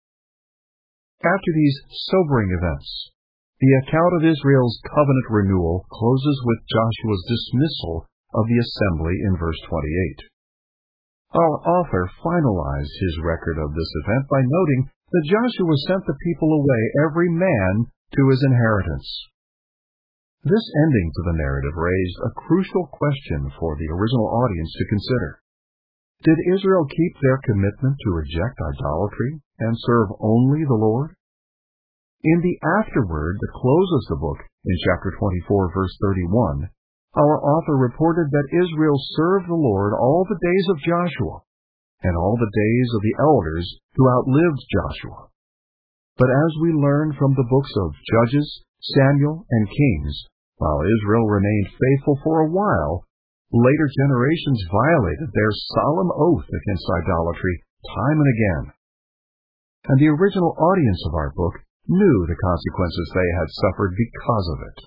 After these sobering events, the account of Israel's covenant renewal closes with Joshua's dismissal of the assembly in verse twenty-eight. Our author finalized his record of this event by noting that Joshua sent the people away, every man to his inheritance. This ending to the narrative raised a crucial question for the original audience to consider. Did Israel keep their commitment to reject idolatry and serve only the Lord? In the afterword that closes the book, in chapter twenty-four, verse thirty-one, our author reported that Israel served the Lord all the days of Joshua, and all the days of the elders who outlived Joshua. But as we learn from the books of Judges, Samuel, and Kings, while Israel remained faithful for a while, later generations violated their solemn oath against idolatry time and again. And the original audience of our book knew the consequences they had suffered because of it.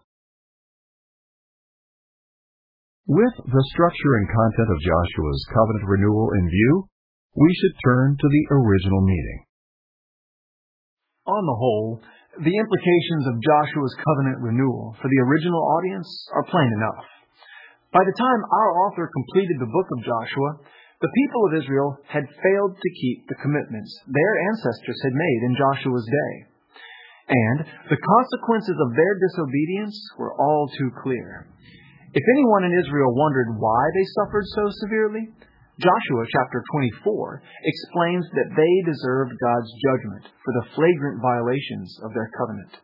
With the structure and content of Joshua's covenant renewal in view, we should turn to the original meeting. On the whole, the implications of Joshua's covenant renewal for the original audience are plain enough. By the time our author completed the book of Joshua, the people of Israel had failed to keep the commitments their ancestors had made in Joshua's day. And the consequences of their disobedience were all too clear. If anyone in Israel wondered why they suffered so severely, Joshua chapter twenty-four explains that they deserved God's judgment for the flagrant violations of their covenant.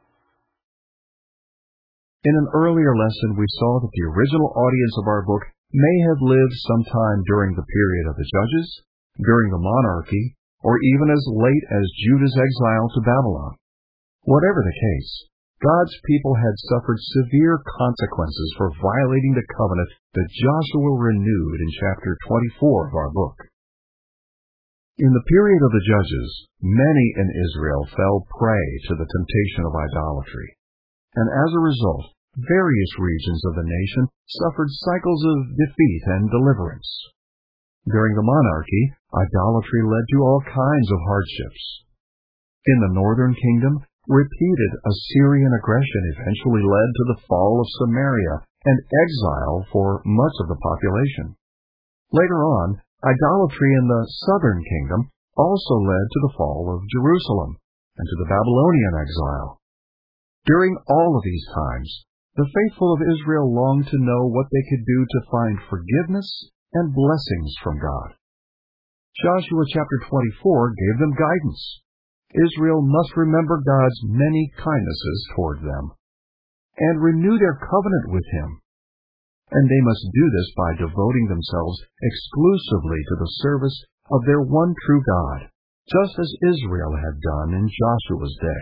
In an earlier lesson, we saw that the original audience of our book may have lived sometime during the period of the Judges, during the monarchy, or even as late as Judah's exile to Babylon. Whatever the case, God's people had suffered severe consequences for violating the covenant that Joshua renewed in chapter twenty-four of our book. In the period of the Judges, many in Israel fell prey to the temptation of idolatry, and as a result, various regions of the nation suffered cycles of defeat and deliverance. During the monarchy, idolatry led to all kinds of hardships. In the northern kingdom, repeated Assyrian aggression eventually led to the fall of Samaria and exile for much of the population. Later on, idolatry in the southern kingdom also led to the fall of Jerusalem and to the Babylonian exile. During all of these times, the faithful of Israel longed to know what they could do to find forgiveness and blessings from God. Joshua chapter twenty-four gave them guidance. Israel must remember God's many kindnesses toward them and renew their covenant with Him. And they must do this by devoting themselves exclusively to the service of their one true God, just as Israel had done in Joshua's day.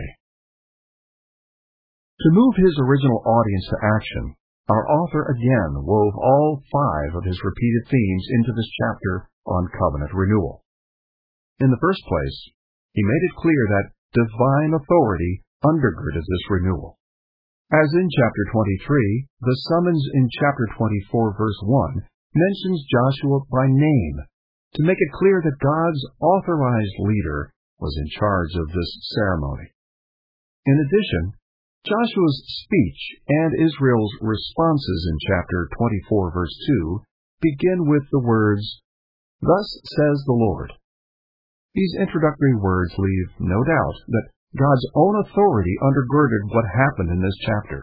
To move his original audience to action, our author again wove all five of his repeated themes into this chapter on covenant renewal. In the first place, he made it clear that divine authority undergirded this renewal. As in chapter twenty-three, the summons in chapter twenty-four, verse one, mentions Joshua by name, to make it clear that God's authorized leader was in charge of this ceremony. In addition, Joshua's speech and Israel's responses in chapter twenty-four, verse two, begin with the words, "Thus says the Lord." These introductory words leave no doubt that God's own authority undergirded what happened in this chapter.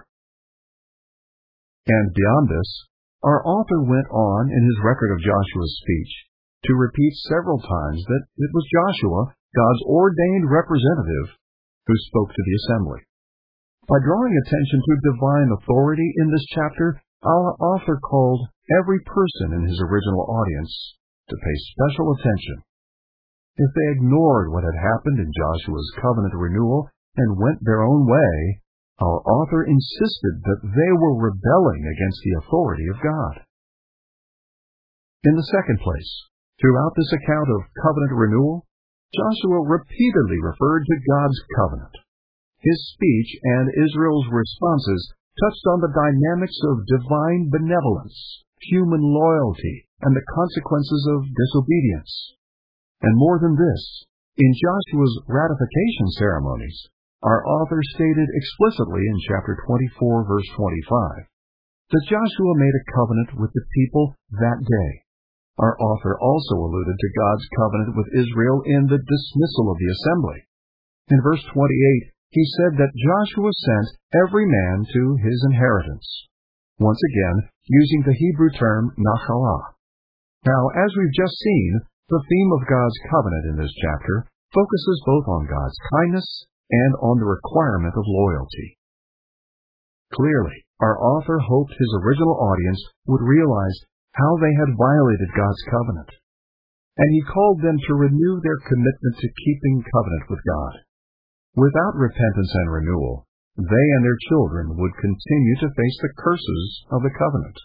And beyond this, our author went on in his record of Joshua's speech to repeat several times that it was Joshua, God's ordained representative, who spoke to the assembly. By drawing attention to divine authority in this chapter, our author called every person in his original audience to pay special attention. If they ignored what had happened in Joshua's covenant renewal and went their own way, our author insisted that they were rebelling against the authority of God. In the second place, throughout this account of covenant renewal, Joshua repeatedly referred to God's covenant. His speech and Israel's responses touched on the dynamics of divine benevolence, human loyalty, and the consequences of disobedience. And more than this, in Joshua's ratification ceremonies, our author stated explicitly in chapter twenty-four, verse twenty-five, that Joshua made a covenant with the people that day. Our author also alluded to God's covenant with Israel in the dismissal of the assembly. In verse twenty-eight, he said that Joshua sent every man to his inheritance, once again using the Hebrew term nachalah. Now, as we've just seen, the theme of God's covenant in this chapter focuses both on God's kindness and on the requirement of loyalty. Clearly, our author hoped his original audience would realize how they had violated God's covenant, and he called them to renew their commitment to keeping covenant with God. Without repentance and renewal, they and their children would continue to face the curses of the covenant.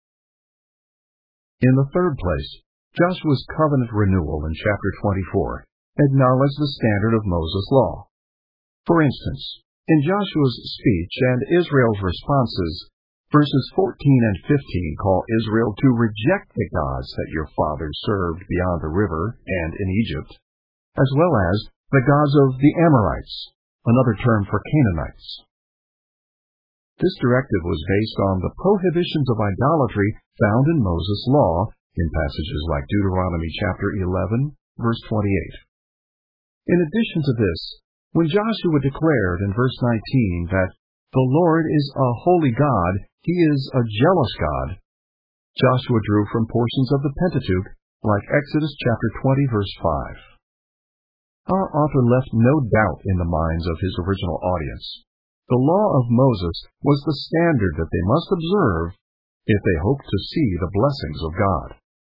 In the third place, Joshua's covenant renewal in chapter twenty-four acknowledged the standard of Moses' law. For instance, in Joshua's speech and Israel's responses, verses fourteen and fifteen call Israel to reject the gods that your fathers served beyond the river and in Egypt, as well as the gods of the Amorites, another term for Canaanites. This directive was based on the prohibitions of idolatry found in Moses' law, in passages like Deuteronomy chapter eleven, verse twenty-eight. In addition to this, when Joshua declared in verse nineteen that the Lord is a holy God, He is a jealous God, Joshua drew from portions of the Pentateuch, like Exodus chapter twenty, verse five. Our author left no doubt in the minds of his original audience. The law of Moses was the standard that they must observe if they hoped to see the blessings of God.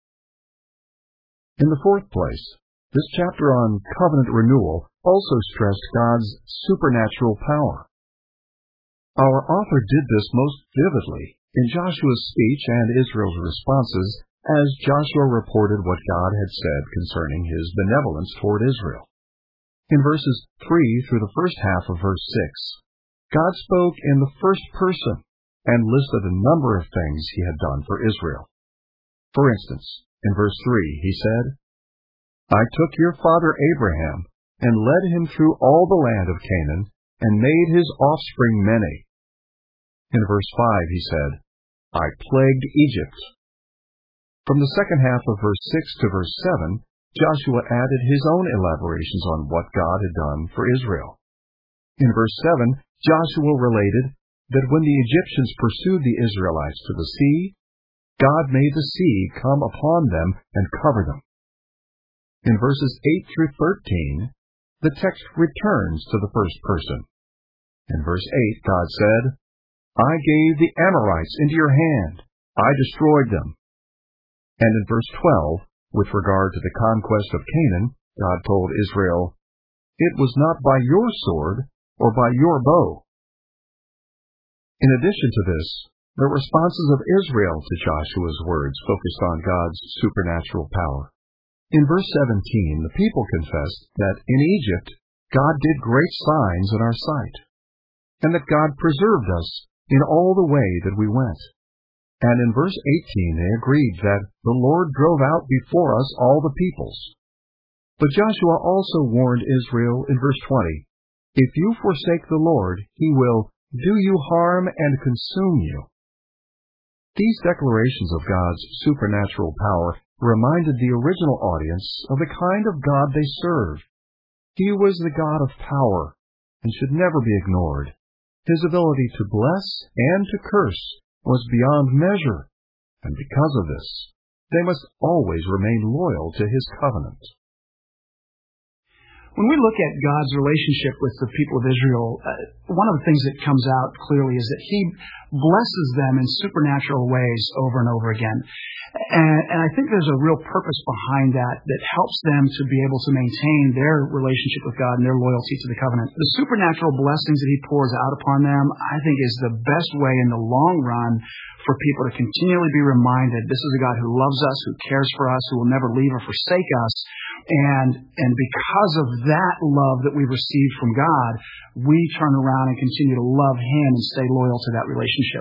In the fourth place, this chapter on covenant renewal also stressed God's supernatural power. Our author did this most vividly in Joshua's speech and Israel's responses as Joshua reported what God had said concerning His benevolence toward Israel. In verses three through the first half of verse six, God spoke in the first person and listed a number of things He had done for Israel. For instance, in verse three, He said, "I took your father Abraham and led him through all the land of Canaan, and made his offspring many. In verse five he said, I plagued Egypt. From the second half of verse six to verse seven, Joshua added his own elaborations on what God had done for Israel. In verse seven, Joshua related that when the Egyptians pursued the Israelites to the sea, God made the sea come upon them and cover them. In verses eight through thirteen, the text returns to the first person. In verse eight, God said, I gave the Amorites into your hand. I destroyed them. And in verse twelve, with regard to the conquest of Canaan, God told Israel, It was not by your sword or by your bow. In addition to this, the responses of Israel to Joshua's words focused on God's supernatural power. In verse seventeen, the people confessed that in Egypt, God did great signs in our sight, and that God preserved us in all the way that we went. And in verse eighteen, they agreed that the Lord drove out before us all the peoples. But Joshua also warned Israel in verse twenty, If you forsake the Lord, he will do you harm and consume you. These declarations of God's supernatural power reminded the original audience of the kind of God they served. He was the God of power and should never be ignored. His ability to bless and to curse was beyond measure, and because of this, they must always remain loyal to his covenant. When we look at God's relationship with the people of Israel, uh, one of the things that comes out clearly is that he blesses them in supernatural ways over and over again. And, and I think there's a real purpose behind that that helps them to be able to maintain their relationship with God and their loyalty to the covenant. The supernatural blessings that he pours out upon them, I think, is the best way in the long run for people to continually be reminded this is a God who loves us, who cares for us, who will never leave or forsake us. And and because of that love that we've received from God, we turn around and continue to love him and stay loyal to that relationship.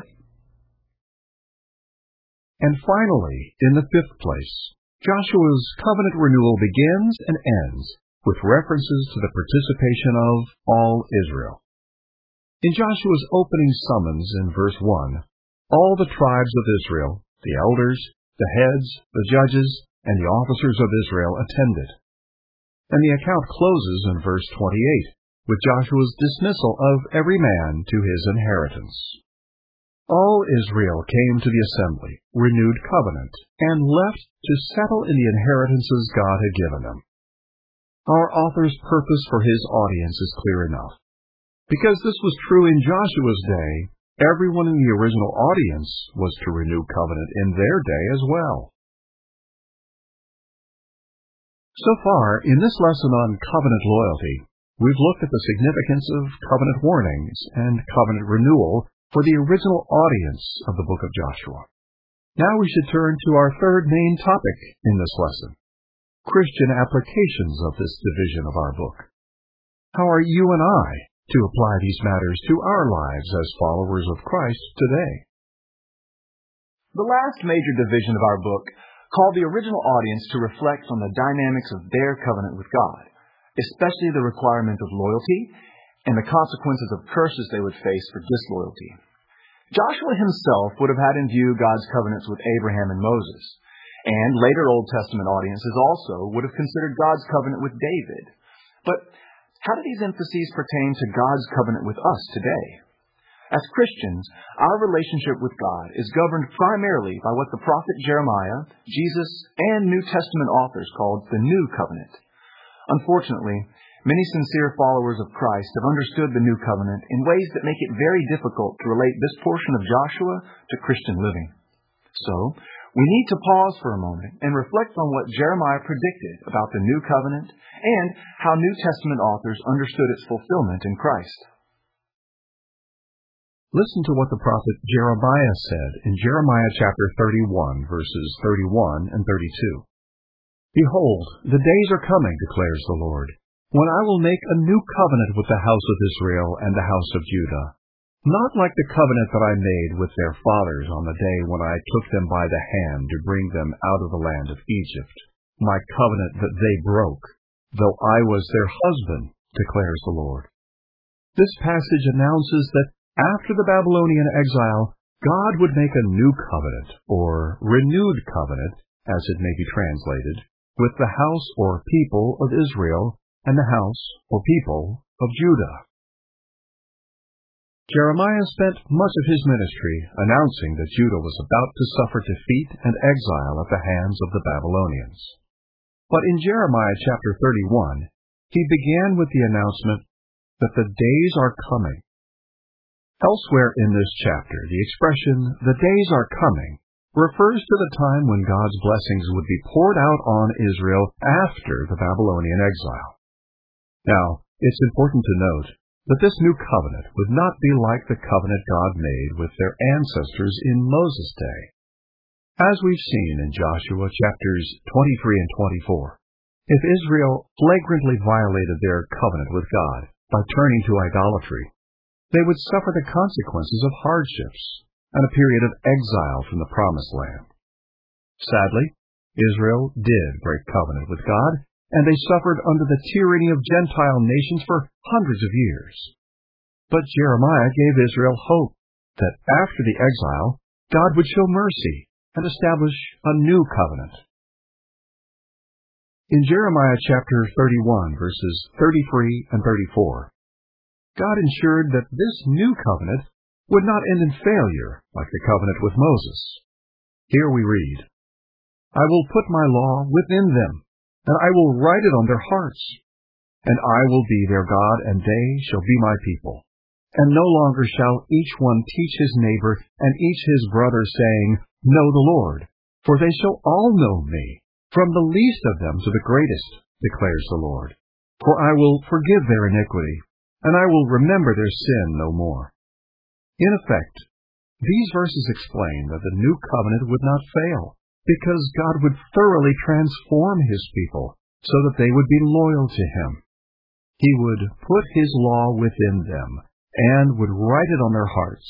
And finally, in the fifth place, Joshua's covenant renewal begins and ends with references to the participation of all Israel. In Joshua's opening summons in verse one, all the tribes of Israel, the elders, the heads, the judges, and the officers of Israel attended. And the account closes in verse twenty-eight, with Joshua's dismissal of every man to his inheritance. All Israel came to the assembly, renewed covenant, and left to settle in the inheritances God had given them. Our author's purpose for his audience is clear enough. Because this was true in Joshua's day, everyone in the original audience was to renew covenant in their day as well. So far, in this lesson on covenant loyalty, we've looked at the significance of covenant warnings and covenant renewal for the original audience of the book of Joshua. Now we should turn to our third main topic in this lesson, Christian applications of this division of our book. How are you and I to apply these matters to our lives as followers of Christ today? The last major division of our book called the original audience to reflect on the dynamics of their covenant with God, especially the requirement of loyalty and the consequences of curses they would face for disloyalty. Joshua himself would have had in view God's covenants with Abraham and Moses, and later Old Testament audiences also would have considered God's covenant with David. But how do these emphases pertain to God's covenant with us today? As Christians, our relationship with God is governed primarily by what the prophet Jeremiah, Jesus, and New Testament authors called the New Covenant. Unfortunately, many sincere followers of Christ have understood the New Covenant in ways that make it very difficult to relate this portion of Joshua to Christian living. So, we need to pause for a moment and reflect on what Jeremiah predicted about the New Covenant and how New Testament authors understood its fulfillment in Christ. Listen to what the prophet Jeremiah said in Jeremiah chapter thirty-one, verses thirty-one and thirty-two. Behold, the days are coming, declares the Lord, when I will make a new covenant with the house of Israel and the house of Judah, not like the covenant that I made with their fathers on the day when I took them by the hand to bring them out of the land of Egypt, my covenant that they broke, though I was their husband, declares the Lord. This passage announces that after the Babylonian exile, God would make a new covenant, or renewed covenant, as it may be translated, with the house or people of Israel and the house or people of Judah. Jeremiah spent much of his ministry announcing that Judah was about to suffer defeat and exile at the hands of the Babylonians. But in Jeremiah chapter thirty-one, he began with the announcement that the days are coming. Elsewhere in this chapter, the expression, "the days are coming," refers to the time when God's blessings would be poured out on Israel after the Babylonian exile. Now, it's important to note that this new covenant would not be like the covenant God made with their ancestors in Moses' day. As we've seen in Joshua chapters twenty-three and twenty-four, if Israel flagrantly violated their covenant with God by turning to idolatry, they would suffer the consequences of hardships and a period of exile from the Promised Land. Sadly, Israel did break covenant with God, and they suffered under the tyranny of Gentile nations for hundreds of years. But Jeremiah gave Israel hope that after the exile, God would show mercy and establish a new covenant. In Jeremiah chapter thirty-one, verses thirty-three and thirty-four, God ensured that this new covenant would not end in failure like the covenant with Moses. Here we read, "I will put my law within them, and I will write it on their hearts. And I will be their God, and they shall be my people. And no longer shall each one teach his neighbor and each his brother, saying, Know the Lord, for they shall all know me, from the least of them to the greatest, declares the Lord. For I will forgive their iniquity, and I will remember their sin no more." In effect, these verses explain that the new covenant would not fail, because God would thoroughly transform His people so that they would be loyal to Him. He would put His law within them and would write it on their hearts.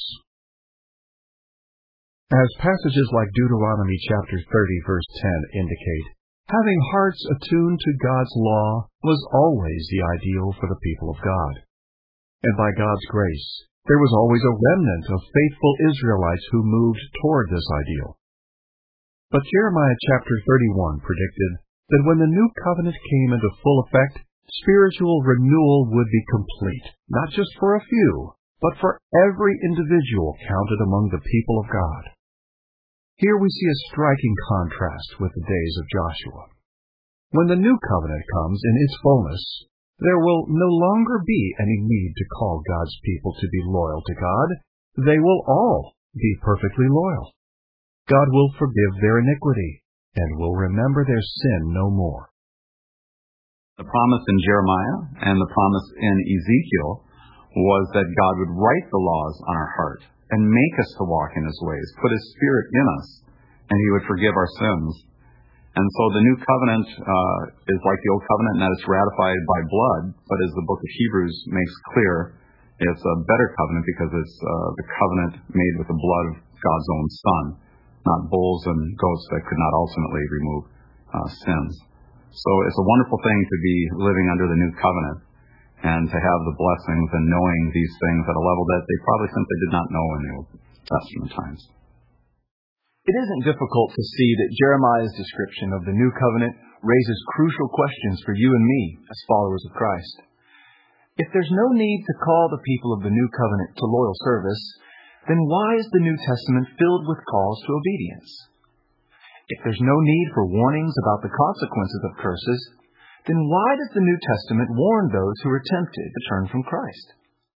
As passages like Deuteronomy chapter thirty, verse ten indicate, having hearts attuned to God's law was always the ideal for the people of God. And by God's grace, there was always a remnant of faithful Israelites who moved toward this ideal. But Jeremiah chapter thirty-one predicted that when the new covenant came into full effect, spiritual renewal would be complete, not just for a few, but for every individual counted among the people of God. Here we see a striking contrast with the days of Joshua. When the new covenant comes in its fullness, there will no longer be any need to call God's people to be loyal to God. They will all be perfectly loyal. God will forgive their iniquity and will remember their sin no more. The promise in Jeremiah and the promise in Ezekiel was that God would write the laws on our heart and make us to walk in His ways, put His Spirit in us, and He would forgive our sins. And so the new covenant uh, is like the old covenant in that it's ratified by blood, but as the book of Hebrews makes clear, it's a better covenant because it's uh, the covenant made with the blood of God's own Son, not bulls and goats that could not ultimately remove uh, sins. So it's a wonderful thing to be living under the new covenant and to have the blessings and knowing these things at a level that they probably simply did not know in the Old Testament times. It isn't difficult to see that Jeremiah's description of the new covenant raises crucial questions for you and me as followers of Christ. If there's no need to call the people of the new covenant to loyal service, then why is the New Testament filled with calls to obedience? If there's no need for warnings about the consequences of curses, then why does the New Testament warn those who are tempted to turn from Christ?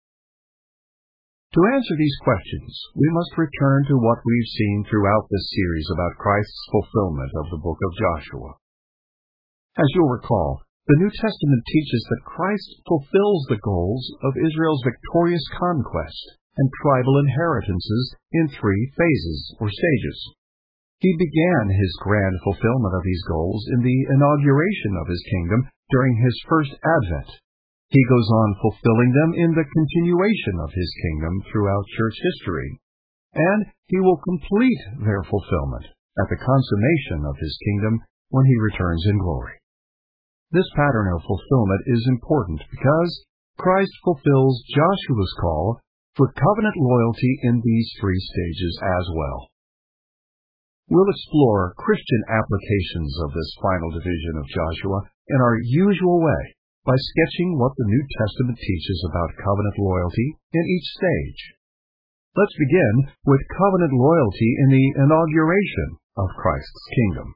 To answer these questions, we must return to what we've seen throughout this series about Christ's fulfillment of the book of Joshua. As you'll recall, the New Testament teaches that Christ fulfills the goals of Israel's victorious conquest and tribal inheritances in three phases or stages. He began His grand fulfillment of these goals in the inauguration of His kingdom during His first advent. He goes on fulfilling them in the continuation of His kingdom throughout church history, and He will complete their fulfillment at the consummation of His kingdom when He returns in glory. This pattern of fulfillment is important because Christ fulfills Joshua's call for covenant loyalty in these three stages as well. We'll explore Christian applications of this final division of Joshua in our usual way by sketching what the New Testament teaches about covenant loyalty in each stage. Let's begin with covenant loyalty in the inauguration of Christ's kingdom.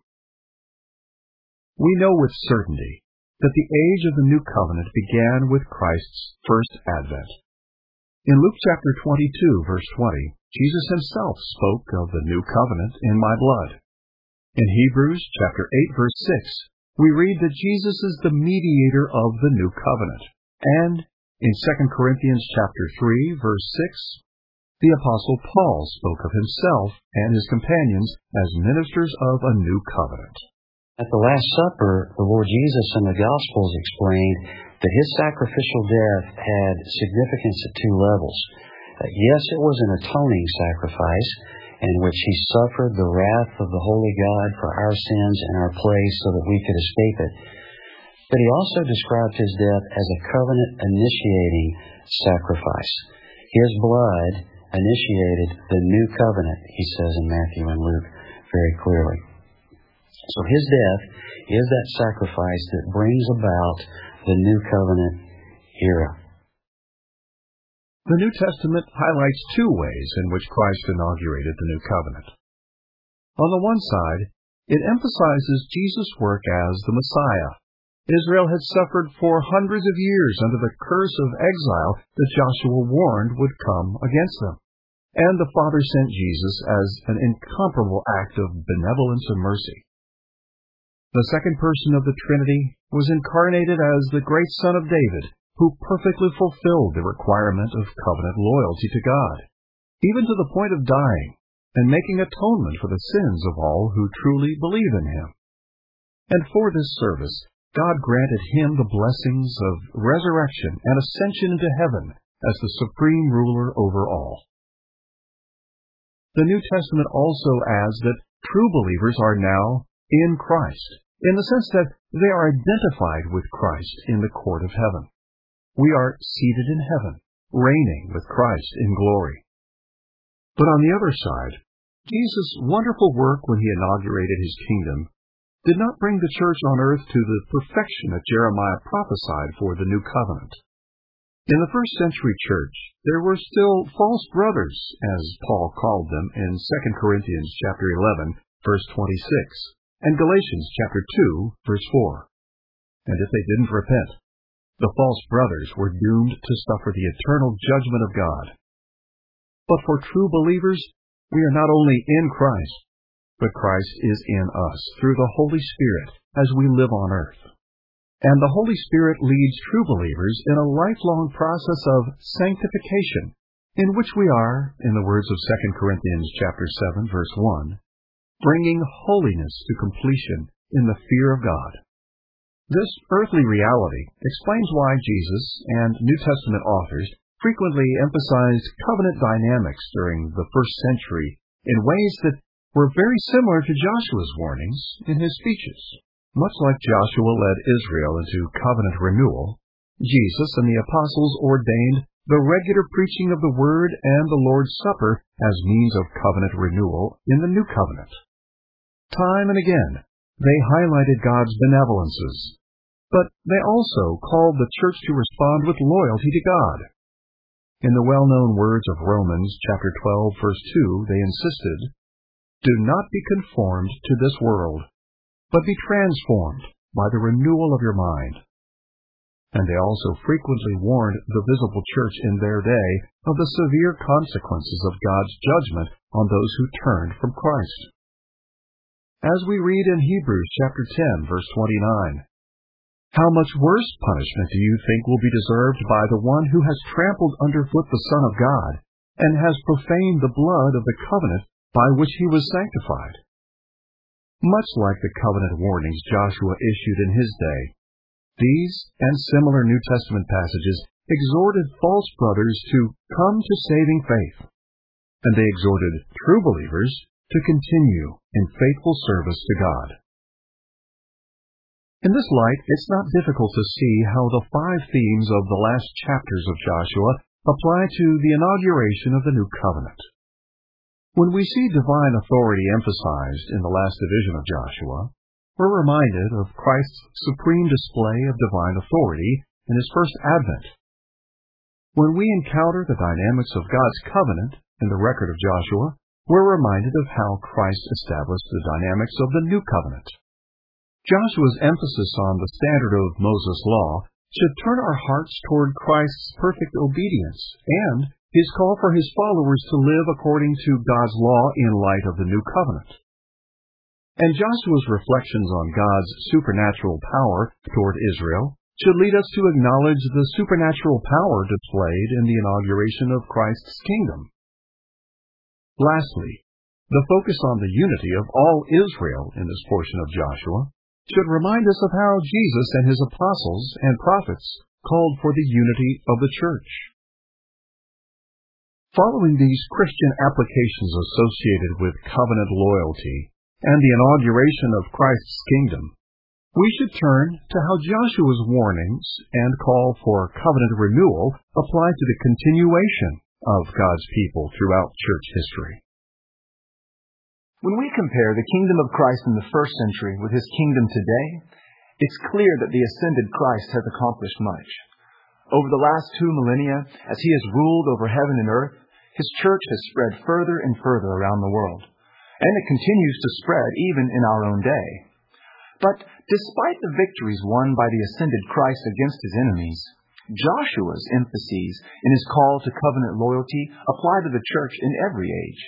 We know with certainty that the age of the New Covenant began with Christ's first advent. In Luke chapter twenty-two, verse twenty, Jesus himself spoke of the new covenant in my blood. In Hebrews chapter eight, verse six, we read that Jesus is the mediator of the new covenant. And in Second Corinthians chapter three, verse six, the Apostle Paul spoke of himself and his companions as ministers of a new covenant. At the Last Supper, the Lord Jesus in the Gospels explained that his sacrificial death had significance at two levels. Uh, yes, it was an atoning sacrifice in which he suffered the wrath of the Holy God for our sins in our place so that we could escape it. But he also described his death as a covenant-initiating sacrifice. His blood initiated the new covenant, he says in Matthew and Luke very clearly. So his death is that sacrifice that brings about the new covenant era. The New Testament highlights two ways in which Christ inaugurated the new covenant. On the one side, it emphasizes Jesus' work as the Messiah. Israel had suffered for hundreds of years under the curse of exile that Joshua warned would come against them. And the Father sent Jesus as an incomparable act of benevolence and mercy. The second person of the Trinity was incarnated as the great Son of David, who perfectly fulfilled the requirement of covenant loyalty to God, even to the point of dying and making atonement for the sins of all who truly believe in him. And for this service, God granted him the blessings of resurrection and ascension into heaven as the supreme ruler over all. The New Testament also adds that true believers are now in Christ, in the sense that they are identified with Christ in the court of heaven. We are seated in heaven, reigning with Christ in glory. But on the other side, Jesus' wonderful work when he inaugurated his kingdom did not bring the church on earth to the perfection that Jeremiah prophesied for the new covenant. In the first century church, there were still false brothers, as Paul called them in Second Corinthians chapter eleven, verse twenty-six, and Galatians chapter two, verse four. And if they didn't repent, the false brothers were doomed to suffer the eternal judgment of God. But for true believers, we are not only in Christ, but Christ is in us through the Holy Spirit as we live on earth. And the Holy Spirit leads true believers in a lifelong process of sanctification, in which we are, in the words of Second Corinthians chapter seven, verse one, bringing holiness to completion in the fear of God. This earthly reality explains why Jesus and New Testament authors frequently emphasized covenant dynamics during the first century in ways that were very similar to Joshua's warnings in his speeches. Much like Joshua led Israel into covenant renewal, Jesus and the apostles ordained the regular preaching of the Word and the Lord's Supper as means of covenant renewal in the New Covenant. Time and again, they highlighted God's benevolences, but they also called the church to respond with loyalty to God. In the well-known words of Romans chapter twelve, verse two, they insisted, "Do not be conformed to this world, but be transformed by the renewal of your mind." And they also frequently warned the visible church in their day of the severe consequences of God's judgment on those who turned from Christ. As we read in Hebrews chapter ten, verse twenty-nine, "How much worse punishment do you think will be deserved by the one who has trampled underfoot the Son of God and has profaned the blood of the covenant by which he was sanctified?" Much like the covenant warnings Joshua issued in his day, these and similar New Testament passages exhorted false brothers to come to saving faith, and they exhorted true believers to continue in faithful service to God. In this light, it's not difficult to see how the five themes of the last chapters of Joshua apply to the inauguration of the new covenant. When we see divine authority emphasized in the last division of Joshua, we're reminded of Christ's supreme display of divine authority in his first advent. When we encounter the dynamics of God's covenant in the record of Joshua, we're reminded of how Christ established the dynamics of the new covenant. Joshua's emphasis on the standard of Moses' law should turn our hearts toward Christ's perfect obedience and his call for his followers to live according to God's law in light of the new covenant. And Joshua's reflections on God's supernatural power toward Israel should lead us to acknowledge the supernatural power displayed in the inauguration of Christ's kingdom. Lastly, the focus on the unity of all Israel in this portion of Joshua should remind us of how Jesus and his apostles and prophets called for the unity of the church. Following these Christian applications associated with covenant loyalty and the inauguration of Christ's kingdom, we should turn to how Joshua's warnings and call for covenant renewal apply to the continuation of God's people throughout church history. When we compare the kingdom of Christ in the first century with his kingdom today, it's clear that the ascended Christ has accomplished much. Over the last two millennia, as he has ruled over heaven and earth, his church has spread further and further around the world, and it continues to spread even in our own day. But despite the victories won by the ascended Christ against his enemies, Joshua's emphases in his call to covenant loyalty apply to the church in every age.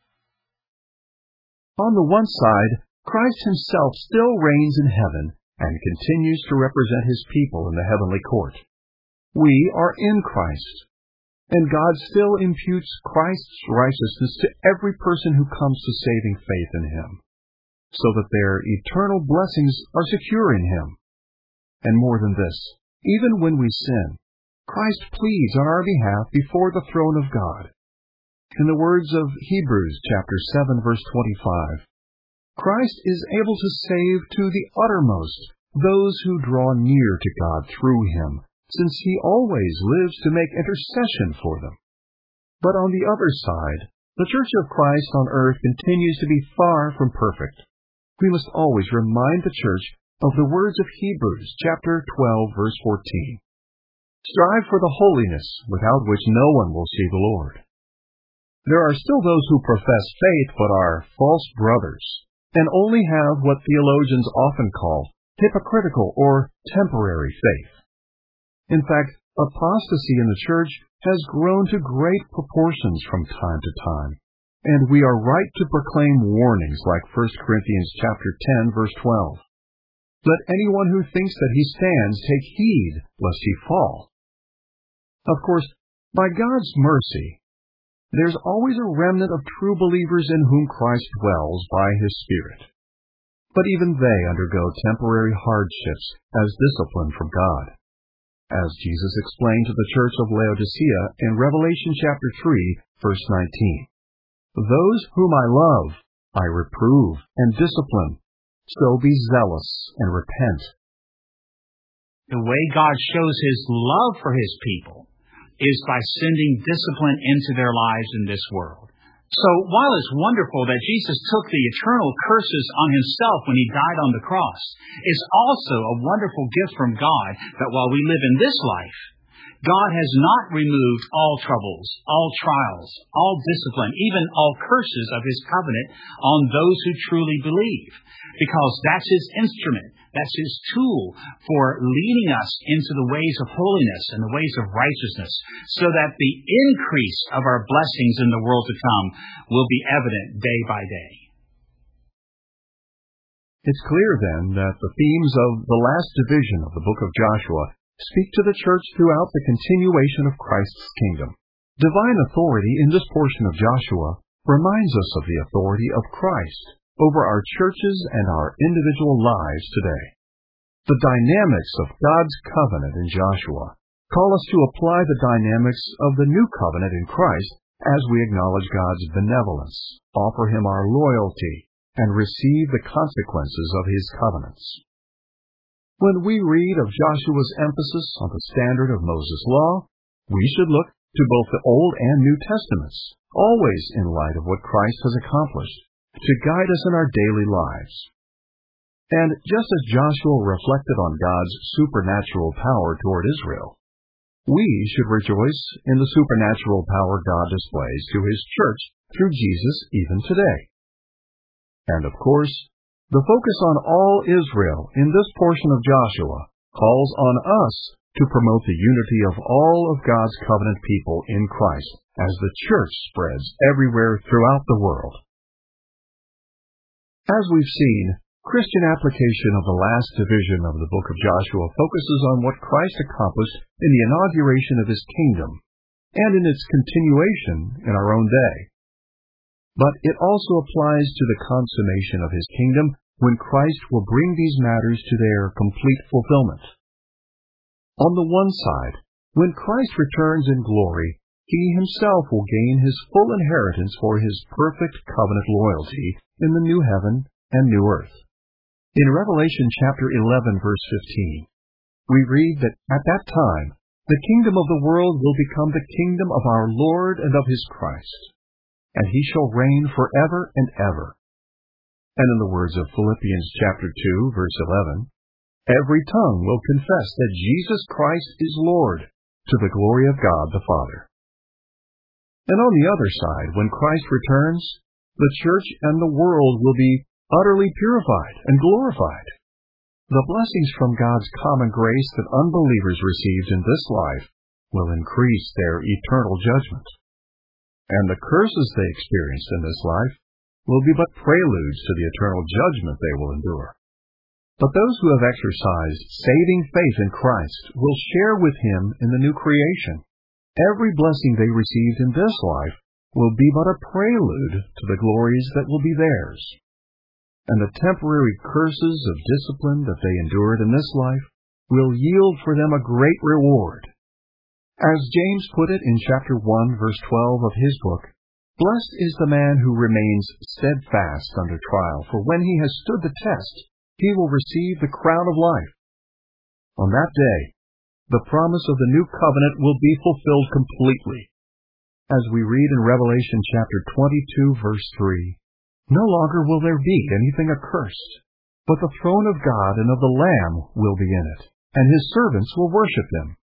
On the one side, Christ himself still reigns in heaven and continues to represent his people in the heavenly court. We are in Christ, and God still imputes Christ's righteousness to every person who comes to saving faith in him, so that their eternal blessings are secure in him. And more than this, even when we sin, Christ pleads on our behalf before the throne of God. In the words of Hebrews chapter seven, verse twenty-five, Christ is able to save to the uttermost those who draw near to God through him, since he always lives to make intercession for them. But on the other side, the Church of Christ on earth continues to be far from perfect. We must always remind the church of the words of Hebrews chapter twelve, verse fourteen. Strive for the holiness without which no one will see the Lord. There are still those who profess faith but are false brothers, and only have what theologians often call hypocritical or temporary faith. In fact, apostasy in the church has grown to great proportions from time to time, and we are right to proclaim warnings like First Corinthians chapter ten, verse twelve. Let anyone who thinks that he stands take heed lest he fall. Of course, by God's mercy, there's always a remnant of true believers in whom Christ dwells by his Spirit. But even they undergo temporary hardships as discipline from God, as Jesus explained to the church of Laodicea in Revelation chapter three, verse nineteen. Those whom I love, I reprove and discipline, so be zealous and repent. The way God shows his love for his people is by sending discipline into their lives in this world. So while it's wonderful that Jesus took the eternal curses on himself when he died on the cross, it's also a wonderful gift from God that while we live in this life, God has not removed all troubles, all trials, all discipline, even all curses of his covenant on those who truly believe, because that's his instrument. That's his tool for leading us into the ways of holiness and the ways of righteousness, so that the increase of our blessings in the world to come will be evident day by day. It's clear then that the themes of the last division of the book of Joshua speak to the church throughout the continuation of Christ's kingdom. Divine authority in this portion of Joshua reminds us of the authority of Christ over our churches and our individual lives today. The dynamics of God's covenant in Joshua call us to apply the dynamics of the new covenant in Christ as we acknowledge God's benevolence, offer him our loyalty, and receive the consequences of his covenants. When we read of Joshua's emphasis on the standard of Moses' law, we should look to both the Old and New Testaments, always in light of what Christ has accomplished, to guide us in our daily lives. And just as Joshua reflected on God's supernatural power toward Israel, we should rejoice in the supernatural power God displays to His church through Jesus even today. And of course, the focus on all Israel in this portion of Joshua calls on us to promote the unity of all of God's covenant people in Christ as the church spreads everywhere throughout the world. As we've seen, Christian application of the last division of the book of Joshua focuses on what Christ accomplished in the inauguration of His kingdom and in its continuation in our own day. But it also applies to the consummation of His kingdom when Christ will bring these matters to their complete fulfillment. On the one side, when Christ returns in glory, He Himself will gain His full inheritance for His perfect covenant loyalty in the new heaven and new earth. In Revelation chapter eleven, verse fifteen, we read that at that time, the kingdom of the world will become the kingdom of our Lord and of His Christ, and He shall reign forever and ever. And in the words of Philippians chapter two, verse eleven, every tongue will confess that Jesus Christ is Lord, to the glory of God the Father. And on the other side, when Christ returns, the church and the world will be utterly purified and glorified. The blessings from God's common grace that unbelievers received in this life will increase their eternal judgment. And the curses they experienced in this life will be but preludes to the eternal judgment they will endure. But those who have exercised saving faith in Christ will share with Him in the new creation. Every blessing they received in this life will be but a prelude to the glories that will be theirs. And the temporary curses of discipline that they endured in this life will yield for them a great reward. As James put it in chapter one, verse twelve of his book, blessed is the man who remains steadfast under trial, for when he has stood the test, he will receive the crown of life. On that day, the promise of the new covenant will be fulfilled completely. As we read in Revelation chapter twenty-two, verse three, no longer will there be anything accursed, but the throne of God and of the Lamb will be in it, and His servants will worship Him.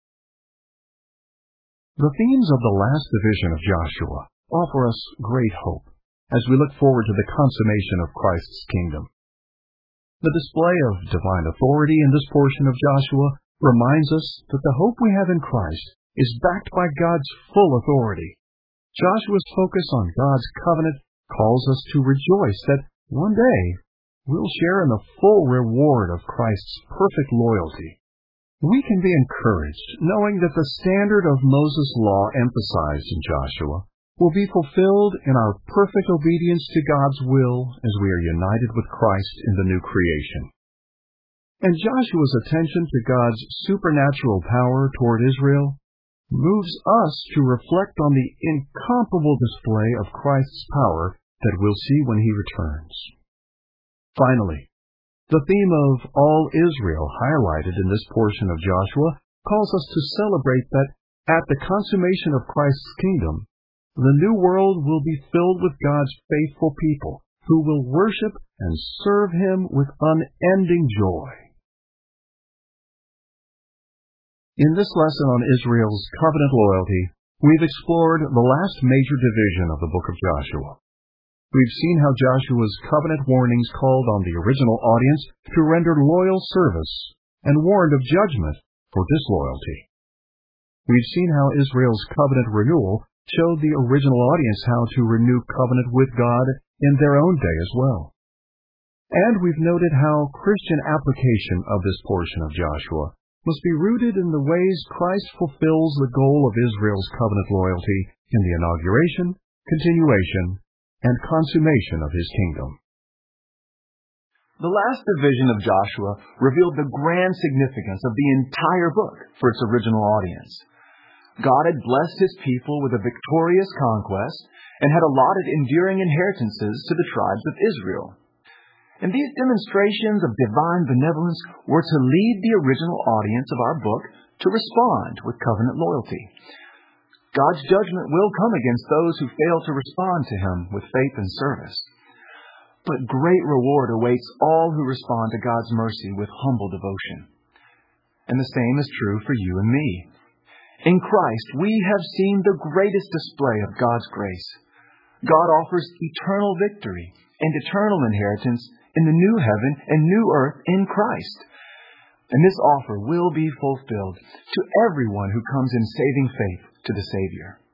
The themes of the last division of Joshua offer us great hope as we look forward to the consummation of Christ's kingdom. The display of divine authority in this portion of Joshua reminds us that the hope we have in Christ is backed by God's full authority. Joshua's focus on God's covenant calls us to rejoice that one day we'll share in the full reward of Christ's perfect loyalty. We can be encouraged knowing that the standard of Moses' law emphasized in Joshua will be fulfilled in our perfect obedience to God's will as we are united with Christ in the new creation. And Joshua's attention to God's supernatural power toward Israel moves us to reflect on the incomparable display of Christ's power that we'll see when He returns. Finally, the theme of all Israel highlighted in this portion of Joshua calls us to celebrate that at the consummation of Christ's kingdom, the new world will be filled with God's faithful people who will worship and serve Him with unending joy. In this lesson on Israel's covenant loyalty, we've explored the last major division of the book of Joshua. We've seen how Joshua's covenant warnings called on the original audience to render loyal service and warned of judgment for disloyalty. We've seen how Israel's covenant renewal showed the original audience how to renew covenant with God in their own day as well. And we've noted how Christian application of this portion of Joshua must be rooted in the ways Christ fulfills the goal of Israel's covenant loyalty in the inauguration, continuation, and consummation of His kingdom. The last division of Joshua revealed the grand significance of the entire book for its original audience. God had blessed His people with a victorious conquest and had allotted enduring inheritances to the tribes of Israel. And these demonstrations of divine benevolence were to lead the original audience of our book to respond with covenant loyalty. God's judgment will come against those who fail to respond to Him with faith and service. But great reward awaits all who respond to God's mercy with humble devotion. And the same is true for you and me. In Christ, we have seen the greatest display of God's grace. God offers eternal victory and eternal inheritance in the new heaven and new earth in Christ. And this offer will be fulfilled to everyone who comes in saving faith to the Savior.